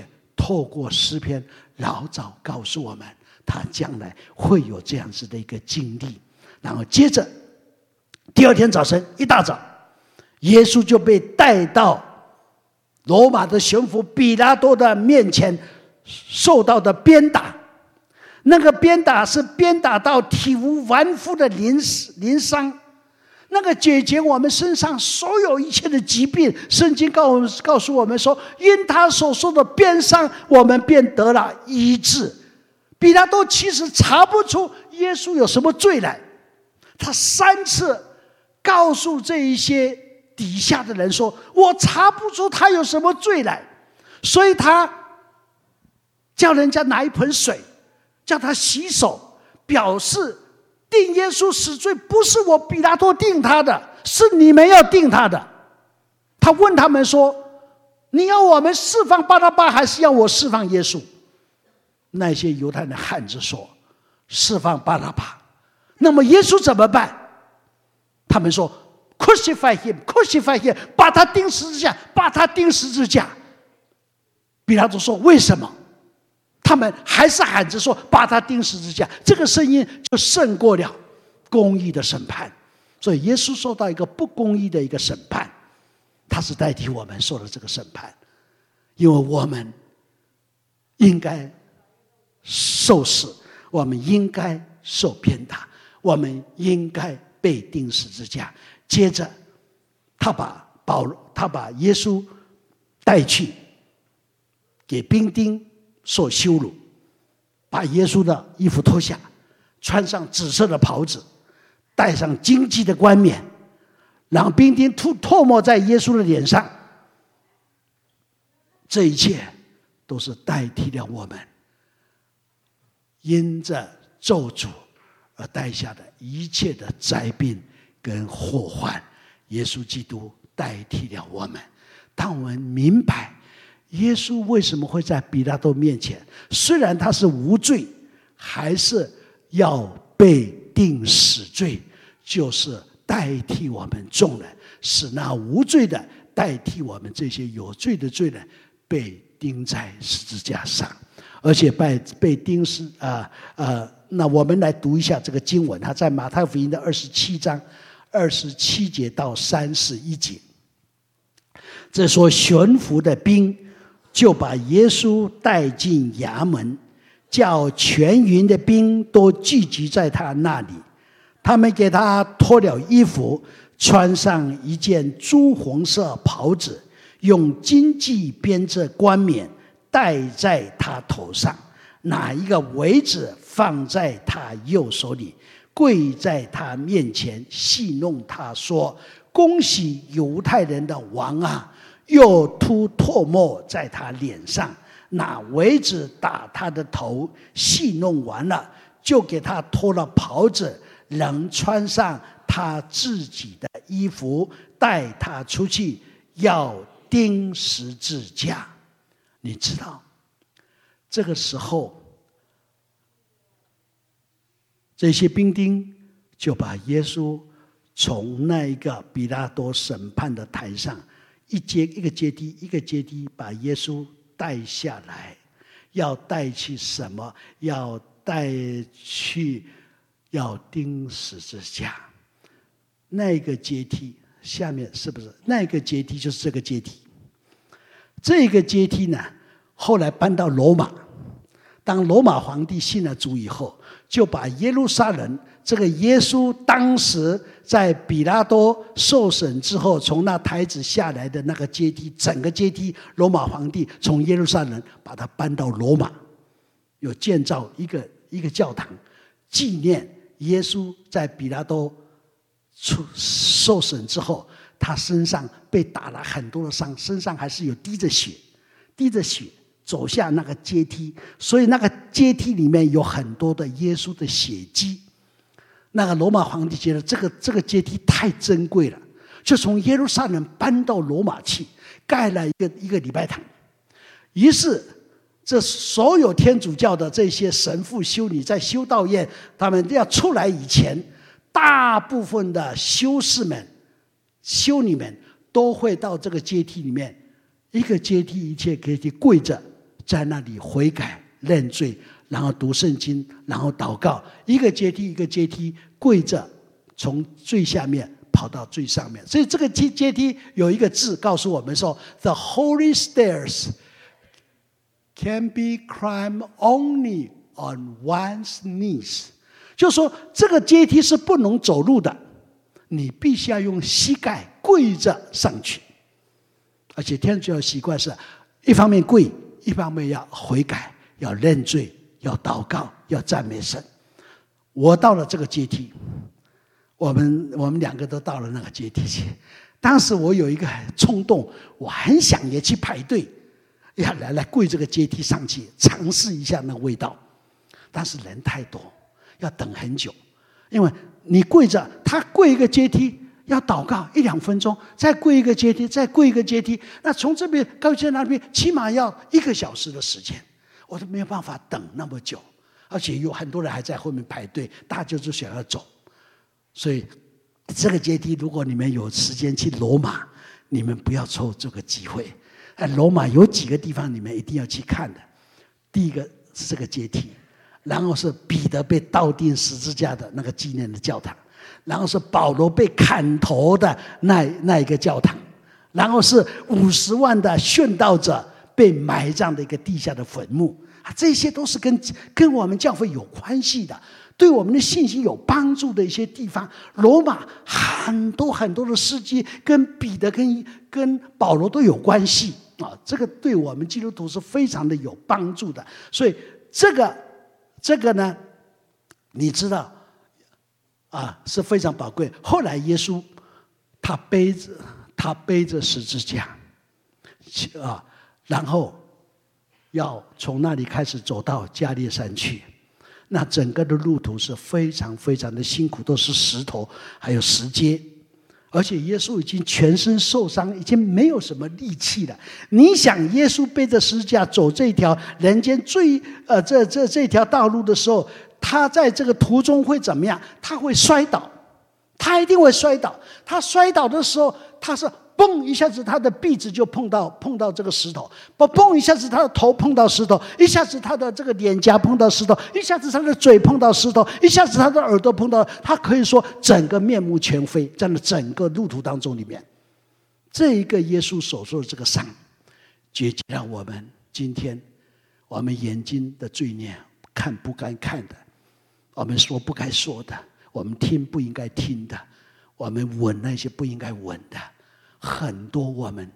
S1: 透过诗篇老早告诉我们，他将来会有这样子的一个经历。然后接着第二天早晨一大早，耶稣就被带到罗马的巡抚比拉多的面前，受到的鞭打。那个鞭打是鞭打到体无完肤的鳞鳞伤，那个解决我们身上所有一切的疾病。圣经告告诉我们说，因他所受的鞭伤，我们便得了医治。比拉多其实查不出耶稣有什么罪来，他三次告诉这一些底下的人说，我查不出他有什么罪来，所以他叫人家拿一盆水叫他洗手，表示定耶稣死罪不是我比拉多定他的，是你们要定他的。他问他们说，你要我们释放巴拉巴，还是要我释放耶稣？那些犹太人喊着说，释放巴拉巴。那么耶稣怎么办？他们说 Crucify him, crucify him， 把他钉十字架，把他钉十字架。比拉多说，为什么？他们还是喊着说，把他钉十字架。这个声音就胜过了公义的审判。所以耶稣受到一个不公义的一个审判，他是代替我们受了这个审判，因为我们应该受死，我们应该受鞭打，我们应该被钉十字架。接着他把保他把耶稣带去给兵丁受羞辱，把耶稣的衣服脱下，穿上紫色的袍子，戴上荆棘的冠冕，让兵丁吐唾沫在耶稣的脸上。这一切都是代替了我们因着咒诅而带下的一切的灾病跟祸患。耶稣基督代替了我们。当我们明白耶稣为什么会在比拉多面前，虽然他是无罪，还是要被定死罪，就是代替我们众人，使那无罪的代替我们这些有罪的罪人被钉在十字架上。而且被被钉死啊呃，那我们来读一下这个经文，它在马太福音的二十七章二十七节到三十一节。这说巡抚的兵就把耶稣带进衙门，叫全营的兵都聚集在他那里。他们给他脱了衣服，穿上一件朱红色袍子，用荆棘编着冠冕戴在他头上，拿一个苇子放在他右手里，跪在他面前戏弄他说，恭喜犹太人的王啊！又吐唾沫在他脸上，拿苇子打他的头，戏弄完了，就给他脱了袍子，仍穿上他自己的衣服，带他出去，要钉十字架。你知道这个时候这些兵丁就把耶稣从那一个比拉多审判的台上一阶一个阶梯一个阶梯把耶稣带下来，要带去什么？要带去要钉十字架。那个阶梯下面是不是那个阶梯就是这个阶梯？这个阶梯呢，后来搬到罗马。当罗马皇帝信了主以后，就把耶路撒冷这个耶稣当时在比拉多受审之后从那台子下来的那个阶梯，整个阶梯罗马皇帝从耶路撒冷把它搬到罗马，有建造一个一个教堂，纪念耶稣在比拉多出受审之后，他身上被打了很多的伤，身上还是有滴着血滴着血走下那个阶梯，所以那个阶梯里面有很多的耶稣的血迹。那个罗马皇帝觉得这个这个阶梯太珍贵了，就从耶路撒冷搬到罗马去，盖了一个一个礼拜堂。于是这所有天主教的这些神父修女在修道院他们要出来以前，大部分的修士们修女们都会到这个阶梯里面，一个阶梯一阶阶梯跪着在那里悔改认罪，然后读圣经，然后祷告，一个阶梯一个阶梯跪着，从最下面跑到最上面。所以这个阶阶梯有一个字告诉我们说 ，The holy stairs can be climbed only on one's knees。就是说，这个阶梯是不能走路的，你必须要用膝盖跪着上去。而且天主教习惯是，一方面跪，一方面要悔改，要认罪，要祷告，要赞美神。我到了这个阶梯，我们我们两个都到了那个阶梯去。当时我有一个冲动，我很想也去排队，要来来跪这个阶梯上去，尝试一下那个味道。但是人太多，要等很久，因为你跪着，他跪一个阶梯要祷告一两分钟，再跪一个阶梯，再跪一个阶梯，那从这边高阶那边起码要一个小时的时间，我都没有办法等那么久，而且有很多人还在后面排队，大家就想要走。所以这个阶梯，如果你们有时间去罗马，你们不要错这个机会。罗马有几个地方你们一定要去看的，第一个是这个阶梯，然后是彼得被倒钉十字架的那个纪念的教堂，然后是保罗被砍头的那那一个教堂，然后是五十万的殉道者被埋葬的一个地下的坟墓，这些都是跟跟我们教会有关系的，对我们的信心有帮助的一些地方。罗马很多很多的事迹跟彼得跟跟保罗都有关系啊，这个对我们基督徒是非常的有帮助的。所以这个这个呢，你知道啊，是非常宝贵。后来耶稣他背着他背着十字架啊，然后要从那里开始走到加略山去。那整个的路途是非常非常的辛苦，都是石头还有石阶，而且耶稣已经全身受伤，已经没有什么力气了。你想耶稣背着十字架走这条人间最呃这这这条道路的时候，他在这个途中会怎么样？他会摔倒，他一定会摔倒。他摔倒的时候，他是嘣一下子他的鼻子就碰到碰到这个石头，不嘣一下子他的头碰到石头，一下子他的这个脸颊碰到石头，一下子他的嘴碰到石头，一下子他的耳朵碰到，他可以说整个面目全非，在那整个路途当中里面，这一个耶稣所受的这个伤，决定让我们今天我们眼睛的罪孽，看不该看的，我们说不该说的，我们听不应该听的，我们吻那些不应该吻的，很多我们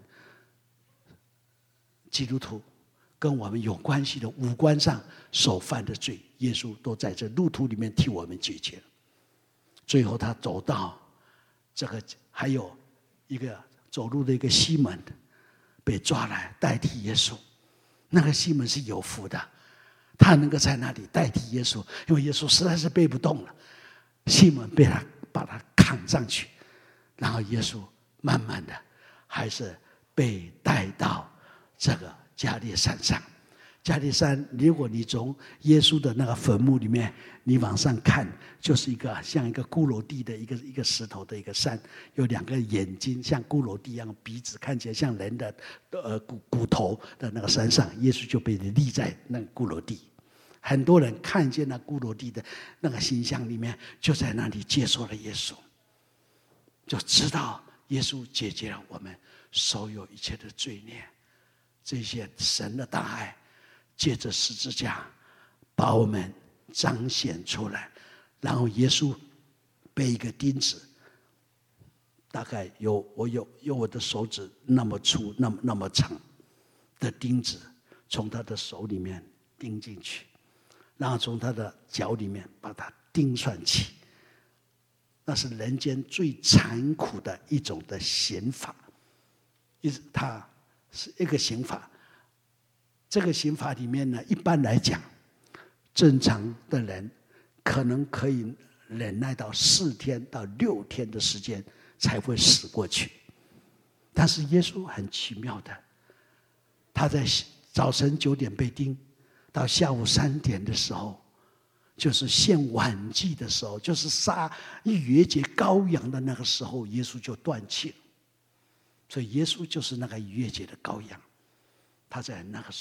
S1: 基督徒跟我们有关系的五官上所犯的罪，耶稣都在这路途里面替我们解决了。最后他走到这个，还有一个走路的一个西门被抓来代替耶稣，那个西门是有福的，他能够在那里代替耶稣，因为耶稣实在是背不动了，西门被他把他扛上去，然后耶稣慢慢的还是被带到这个加略山上。加略山，如果你从耶稣的那个坟墓里面你往上看，就是一个像一个骷髅地的一个一个石头的一个山，有两个眼睛像骷髅地一样，鼻子看起来像人的呃骨骨头的那个山上，耶稣就被立在那个骷髅地。很多人看见那骷髅地的那个形象里面，就在那里接受了耶稣，就知道耶稣解决了我们所有一切的罪孽，这些神的大爱借着十字架把我们彰显出来。然后耶稣被一个钉子，大概有我有有我的手指那么粗那么那么长的钉子，从他的手里面钉进去，然后从他的脚里面把它钉上去。那是人间最残酷的一种的刑法，它是一个刑法。这个刑法里面呢，一般来讲，正常的人可能可以忍耐到四天到六天的时间才会死过去。但是耶稣很奇妙的，他在早晨九点被钉，到下午三点的时候，就是献晚祭的时候，就是杀逾越节羔羊的那个时候，耶稣就断气了。所以耶稣就是那个逾越节的羔羊，他在那个时候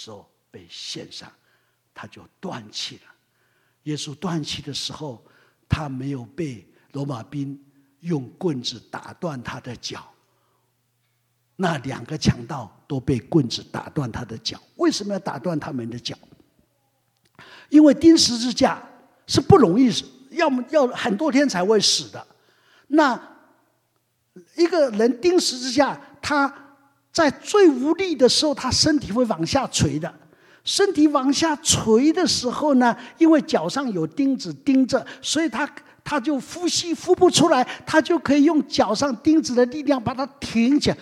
S1: 被献上，他就断气了。耶稣断气的时候，他没有被罗马兵用棍子打断他的脚，那两个强盗都被棍子打断他的脚。为什么要打断他们的脚？因为钉十字架是不容易，要要很多天才会死的。那一个人钉十字架，他在最无力的时候，他身体会往下垂的。身体往下垂的时候呢，因为脚上有钉子钉着，所以他他就呼吸呼不出来，他就可以用脚上钉子的力量把它挺起来，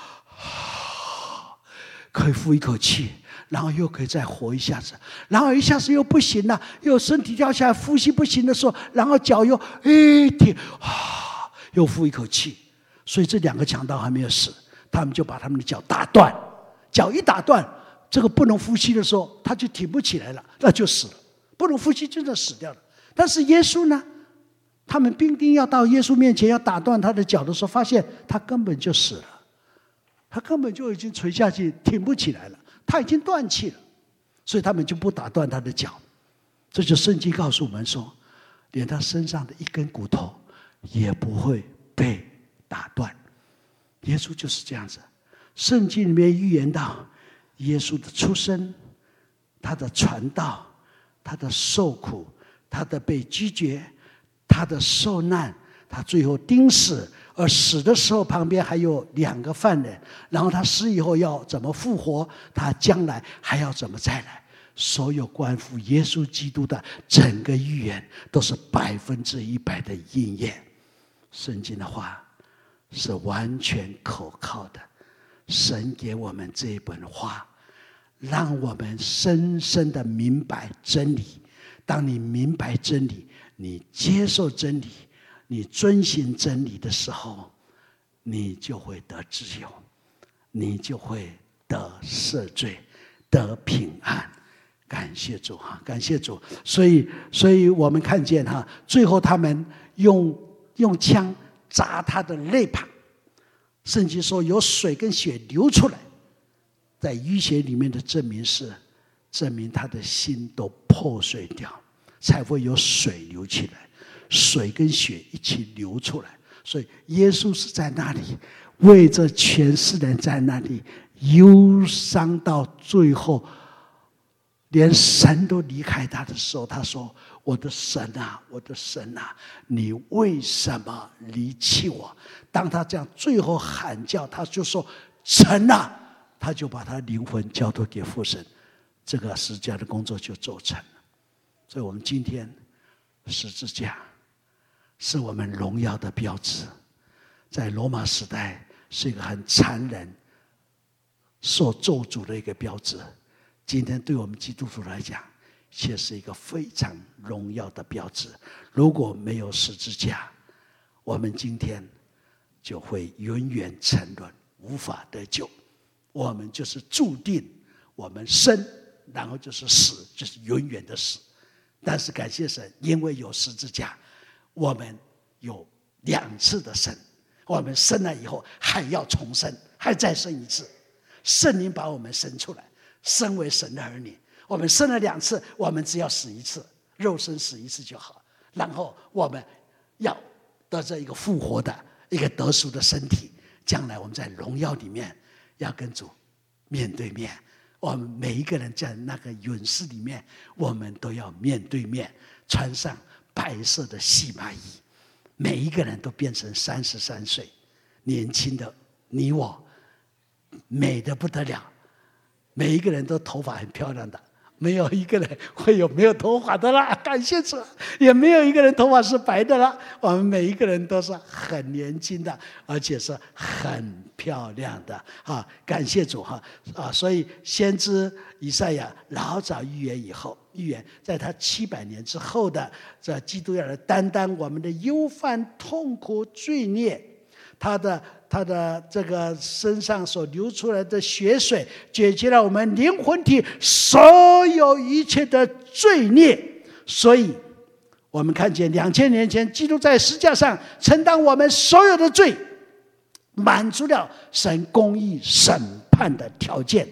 S1: 可以呼一口气，然后又可以再活一下子，然后一下子又不行了，又身体掉下来，呼吸不行的时候，然后脚又一挺，又呼一口气。所以这两个强盗还没有死，他们就把他们的脚打断，脚一打断，这个不能呼吸的时候，他就挺不起来了，那就死了。不能呼吸，真的死掉了。但是耶稣呢？他们兵丁要到耶稣面前要打断他的脚的时候，发现他根本就死了，他根本就已经垂下去，挺不起来了，他已经断气了，所以他们就不打断他的脚。这就圣经告诉我们说，连他身上的一根骨头也不会被打断。耶稣就是这样子。圣经里面预言到耶稣的出生，他的传道，他的受苦，他的被拒绝，他的受难，他最后钉死，而死的时候旁边还有两个犯人，然后他死以后要怎么复活，他将来还要怎么再来，所有关乎耶稣基督的整个预言都是百分之一百的应验。圣经的话是完全可靠的，神给我们这一本话，让我们深深的明白真理。当你明白真理，你接受真理，你遵行真理的时候，你就会得自由，你就会得赦罪，得平安。感谢主哈，感谢主。所以，所以我们看见哈，最后他们用用枪砸他的肋旁。圣经说有水跟血流出来，在淤血里面的证明是证明他的心都破碎掉，才会有水流起来，水跟血一起流出来。所以耶稣是在那里为着全世人，在那里忧伤到最后，连神都离开他的时候，他说：我的神啊，我的神啊，你为什么离弃我？当他这样最后喊叫，他就说：神啊，他就把他灵魂交托给父神，这个十字架的工作就做成了。所以我们今天十字架是我们荣耀的标志，在罗马时代是一个很残忍、受咒诅的一个标志，今天对我们基督徒来讲却是一个非常荣耀的标志。如果没有十字架，我们今天就会永远沉沦，无法得救。我们就是注定我们生，然后就是死，就是永远的死。但是感谢神，因为有十字架，我们有两次的生，我们生了以后还要重生，还再生一次。圣灵把我们生出来，生为神的儿女。我们生了两次，我们只要死一次，肉身死一次就好。然后我们要得着一个复活的一个得赎的身体，将来我们在荣耀里面要跟主面对面。我们每一个人在那个勇士里面，我们都要面对面，穿上白色的细麻衣，每一个人都变成三十三岁年轻的你我，美得不得了。每一个人都头发很漂亮的，没有一个人会有没有头发的啦，感谢主。也没有一个人头发是白的啦，我们每一个人都是很年轻的，而且是很漂亮的啊！感谢主哈啊！所以先知以赛亚老早预言以后，预言在他七百年之后的这基督要来担当我们的忧患、痛苦、罪孽，他的。他的这个身上所流出来的血水，解决了我们灵魂体所有一切的罪孽。所以我们看见两千年前基督在十字架上承担我们所有的罪，满足了神公义审判的条件，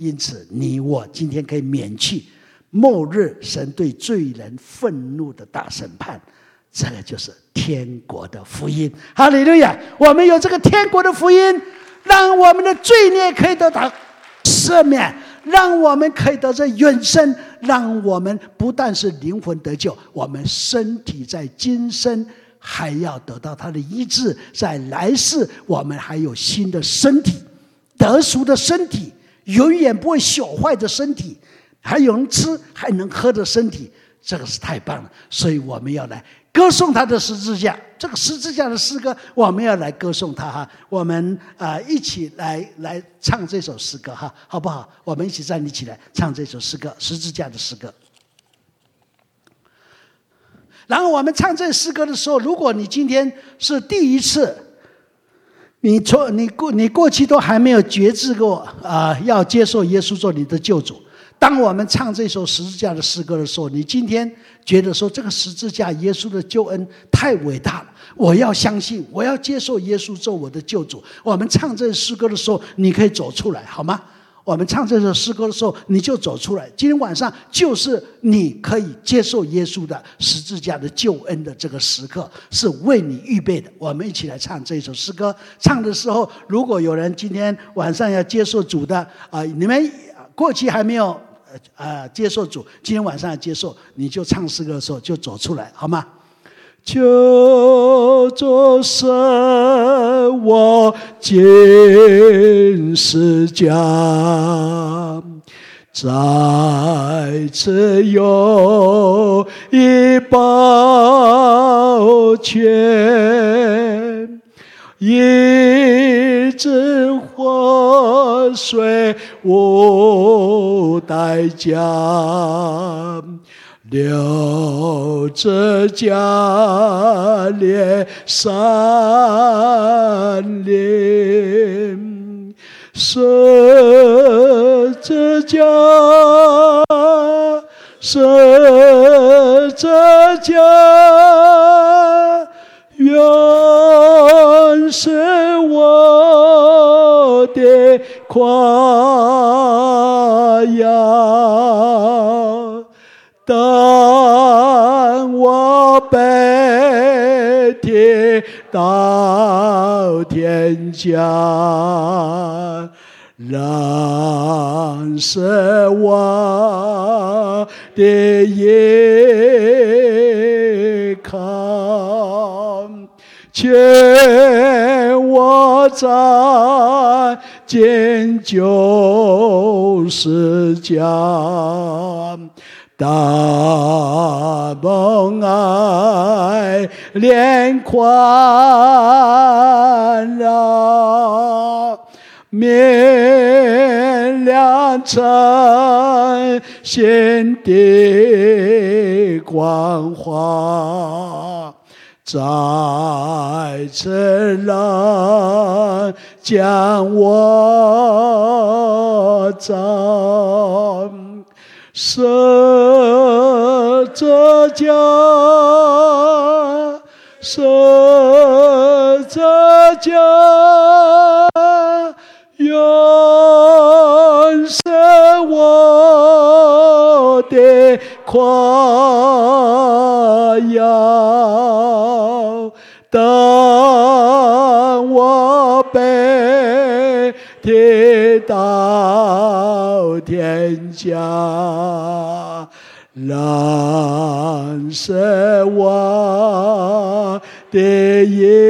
S1: 因此你我今天可以免去末日神对罪人愤怒的大审判。这个就是天国的福音。哈利路亚！我们有这个天国的福音，让我们的罪孽可以得到赦免，让我们可以得到永生，让我们不但是灵魂得救，我们身体在今生还要得到他的医治，在来世我们还有新的身体，得赎的身体，永远不会朽坏的身体，还有人吃还能喝的身体，这个是太棒了。所以我们要来歌颂他的十字架，这个十字架的诗歌我们要来歌颂他哈。我们啊、呃、一起来来唱这首诗歌哈，好不好？我们一起站立起来唱这首诗歌，十字架的诗歌。然后我们唱这诗歌的时候，如果你今天是第一次，你从你过你过去都还没有觉知过啊、呃，要接受耶稣做你的救主。当我们唱这首十字架的诗歌的时候，你今天觉得说这个十字架耶稣的救恩太伟大了，我要相信，我要接受耶稣做我的救主。我们唱这首诗歌的时候，你可以走出来，好吗？我们唱这首诗歌的时候，你就走出来。今天晚上就是你可以接受耶稣的十字架的救恩的这个时刻，是为你预备的。我们一起来唱这首诗歌。唱的时候，如果有人今天晚上要接受主的啊、呃，你们过去还没有呃接受主，今天晚上要接受，你就唱诗歌的时候就走出来，好吗？救主使我进十家，在此有一保全，一直活水无代价，流着加烈山林，十字架，十字架，原是我的夸耀。当我被提到天家，让是我的依靠，劝我在艰救世家，大蒙爱怜宽饶，明亮晨星的光华，在此人将我照，十字架，十字架，原是我的夸耀。当我被提到天家，让是我的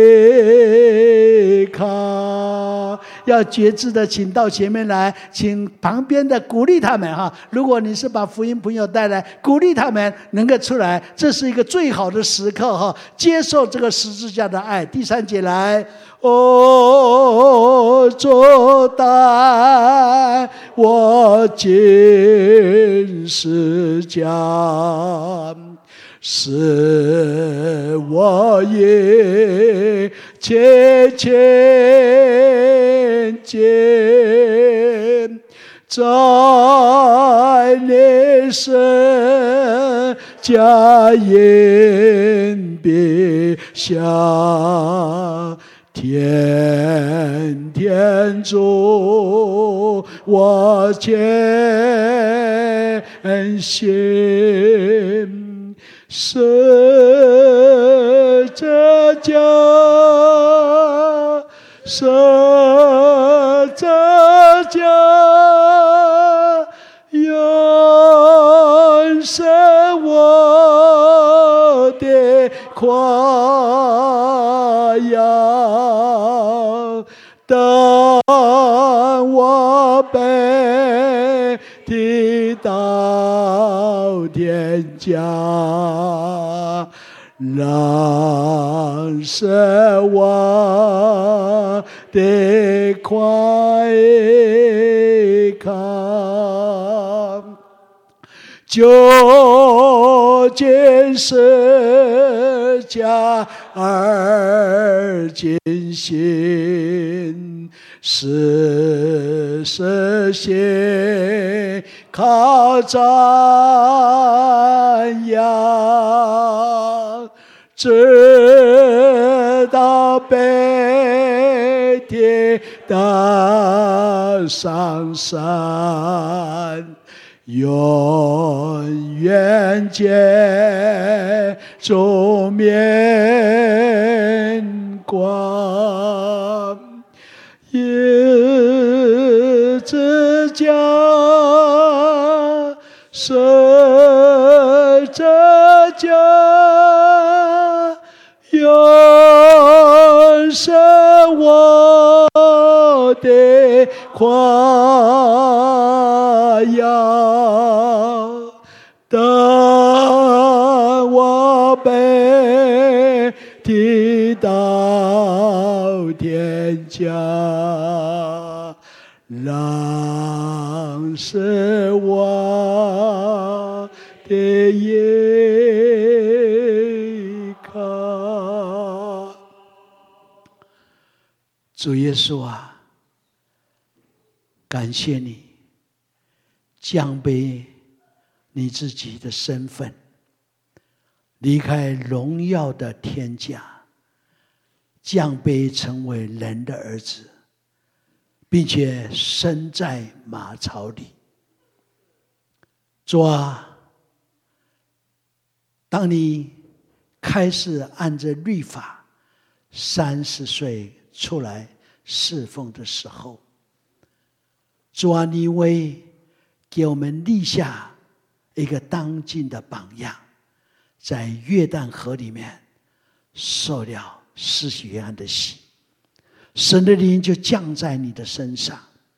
S1: 依靠。要觉知的请到前面来，请旁边的鼓励他们哈。如果你是把福音朋友带来，鼓励他们能够出来，这是一个最好的时刻哈。接受这个十字架的爱。第三节来，哦，主带我进十家，使我一切前进，在你身家荫笔下， 天天主我坚信，十字架，十字架，永是我的夸耀。当我被提到天家，让是我的快康，究竟是家而尽心，时时心靠瞻仰，直到被提到上山，永远见主面光，十字架，十字架，永是我的夸耀。当我被提到天家，让是我的依靠。主耶稣啊，感谢你降卑你自己的身份，离开荣耀的天家，降卑成为人的儿子，并且生在马槽里。主啊，当你开始按着律法三十岁出来侍奉的时候，主啊，你为给我们立下一个当今的榜样，在约旦河里面受了施洗约翰的洗，神的灵就降在你的身上，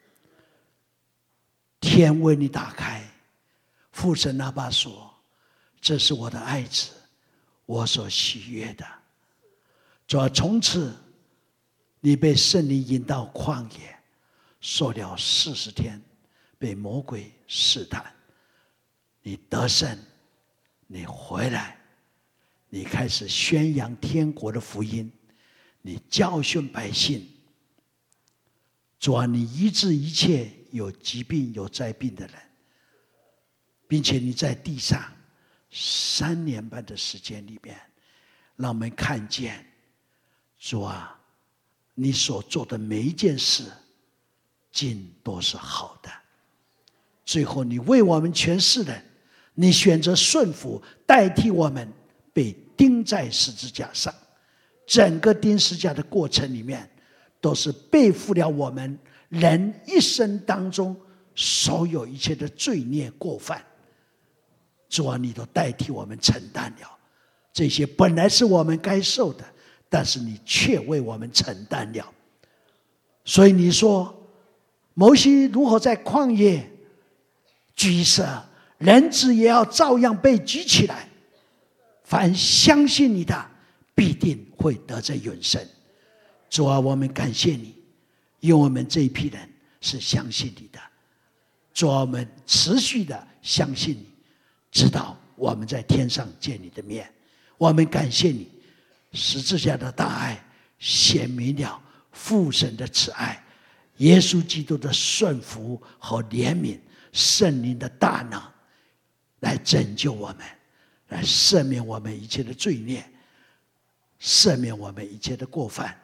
S1: 天为你打开，父神阿爸说：“这是我的爱子，我所喜悦的。”主啊，从此你被圣灵引到旷野，受了四十天，被魔鬼试探，你得胜，你回来，你开始宣扬天国的福音，你教训百姓。主啊，你医治一切有疾病有灾病的人，并且你在地上三年半的时间里面，让我们看见主啊，你所做的每一件事尽都是好的。最后你为我们全世人，你选择顺服，代替我们被钉在十字架上。整个钉十字架的过程里面，都是背负了我们人一生当中所有一切的罪孽过犯。主啊，你都代替我们承担了这些本来是我们该受的，但是你却为我们承担了。所以你说摩西如何在旷野举蛇，人子也要照样被举起来，凡相信你的必定会得着永生。主啊，我们感谢你，因为我们这一批人是相信你的。主啊，我们持续的相信你，直到我们在天上见你的面。我们感谢你，十字架的大爱显明了父神的慈爱，耶稣基督的顺服和怜悯，圣灵的大能来拯救我们，来赦免我们一切的罪孽，赦免我们一切的过犯，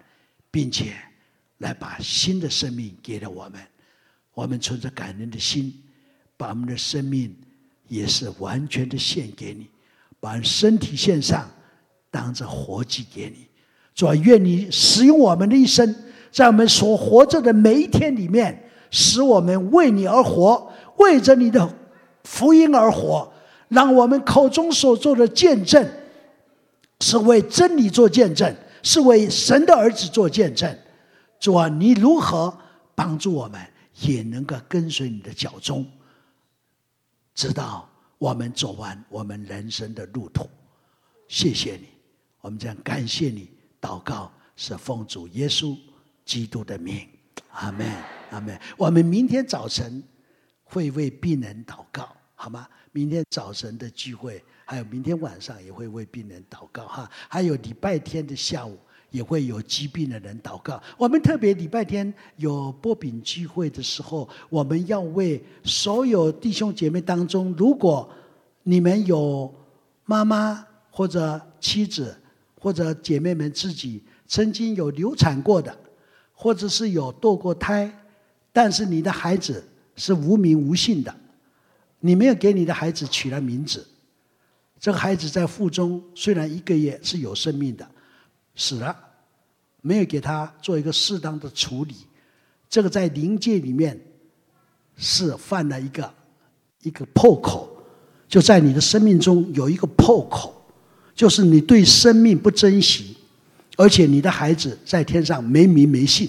S1: 并且来把新的生命给了我们。我们存着感恩的心，把我们的生命也是完全的献给你，把身体献上，当着活祭给你。主啊，愿你使用我们的一生，在我们所活着的每一天里面，使我们为你而活，为着你的福音而活，让我们口中所做的见证是为真理做见证，是为神的儿子做见证。主啊，你如何帮助我们也能够跟随你的脚踪，直到我们走完我们人生的路途。谢谢你，我们这样感谢你。祷告是奉主耶稣基督的名，阿们，阿们。我们明天早晨会为病人祷告，好吗？明天早晨的聚会，还有明天晚上也会为病人祷告哈。还有礼拜天的下午也会有疾病的人祷告。我们特别礼拜天有擘饼聚会的时候，我们要为所有弟兄姐妹当中，如果你们有妈妈或者妻子或者姐妹们自己曾经有流产过的，或者是有堕过胎，但是你的孩子是无名无姓的，你没有给你的孩子取了名字，这个孩子在腹中虽然一个月是有生命的，死了，没有给他做一个适当的处理，这个在灵界里面是犯了一个一个破口，就在你的生命中有一个破口，就是你对生命不珍惜，而且你的孩子在天上没名没姓，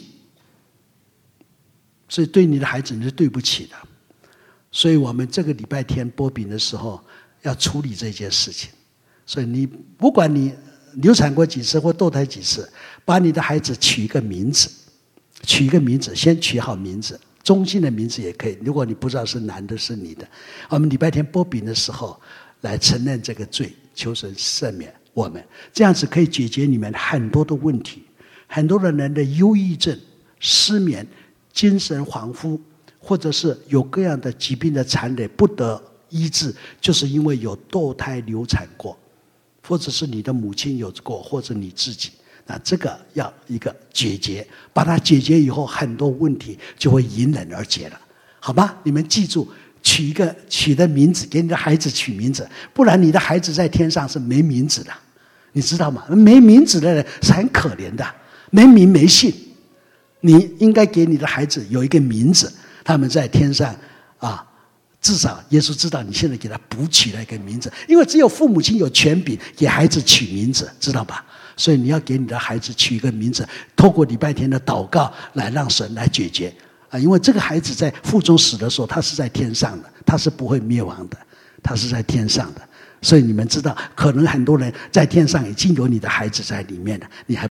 S1: 所以对你的孩子你是对不起的。所以我们这个礼拜天擘饼的时候要处理这件事情。所以你不管你流产过几次或堕胎几次，把你的孩子取一个名字，取一个名字，先取好名字，中性的名字也可以，如果你不知道是男的是女的。我们礼拜天擘饼的时候来承认这个罪，求神赦免我们，这样子可以解决你们很多的问题。很多的人的忧郁症、失眠、精神恍惚，或者是有各样的疾病的残累不得医治，就是因为有堕胎流产过，或者是你的母亲有过，或者你自己。那这个要一个解决，把它解决以后，很多问题就会迎刃而解了，好吗？你们记住，取一个取的名字，给你的孩子取名字，不然你的孩子在天上是没名字的，你知道吗？没名字的人是很可怜的，没名没姓。你应该给你的孩子有一个名字，他们在天上啊，至少耶稣知道你现在给他补起了一个名字，因为只有父母亲有权柄给孩子取名字，知道吧？所以你要给你的孩子取一个名字，透过礼拜天的祷告来让神来解决啊！因为这个孩子在腹中死的时候，他是在天上的，他是不会灭亡的，他是在天上的。所以你们知道，可能很多人在天上已经有你的孩子在里面了，你还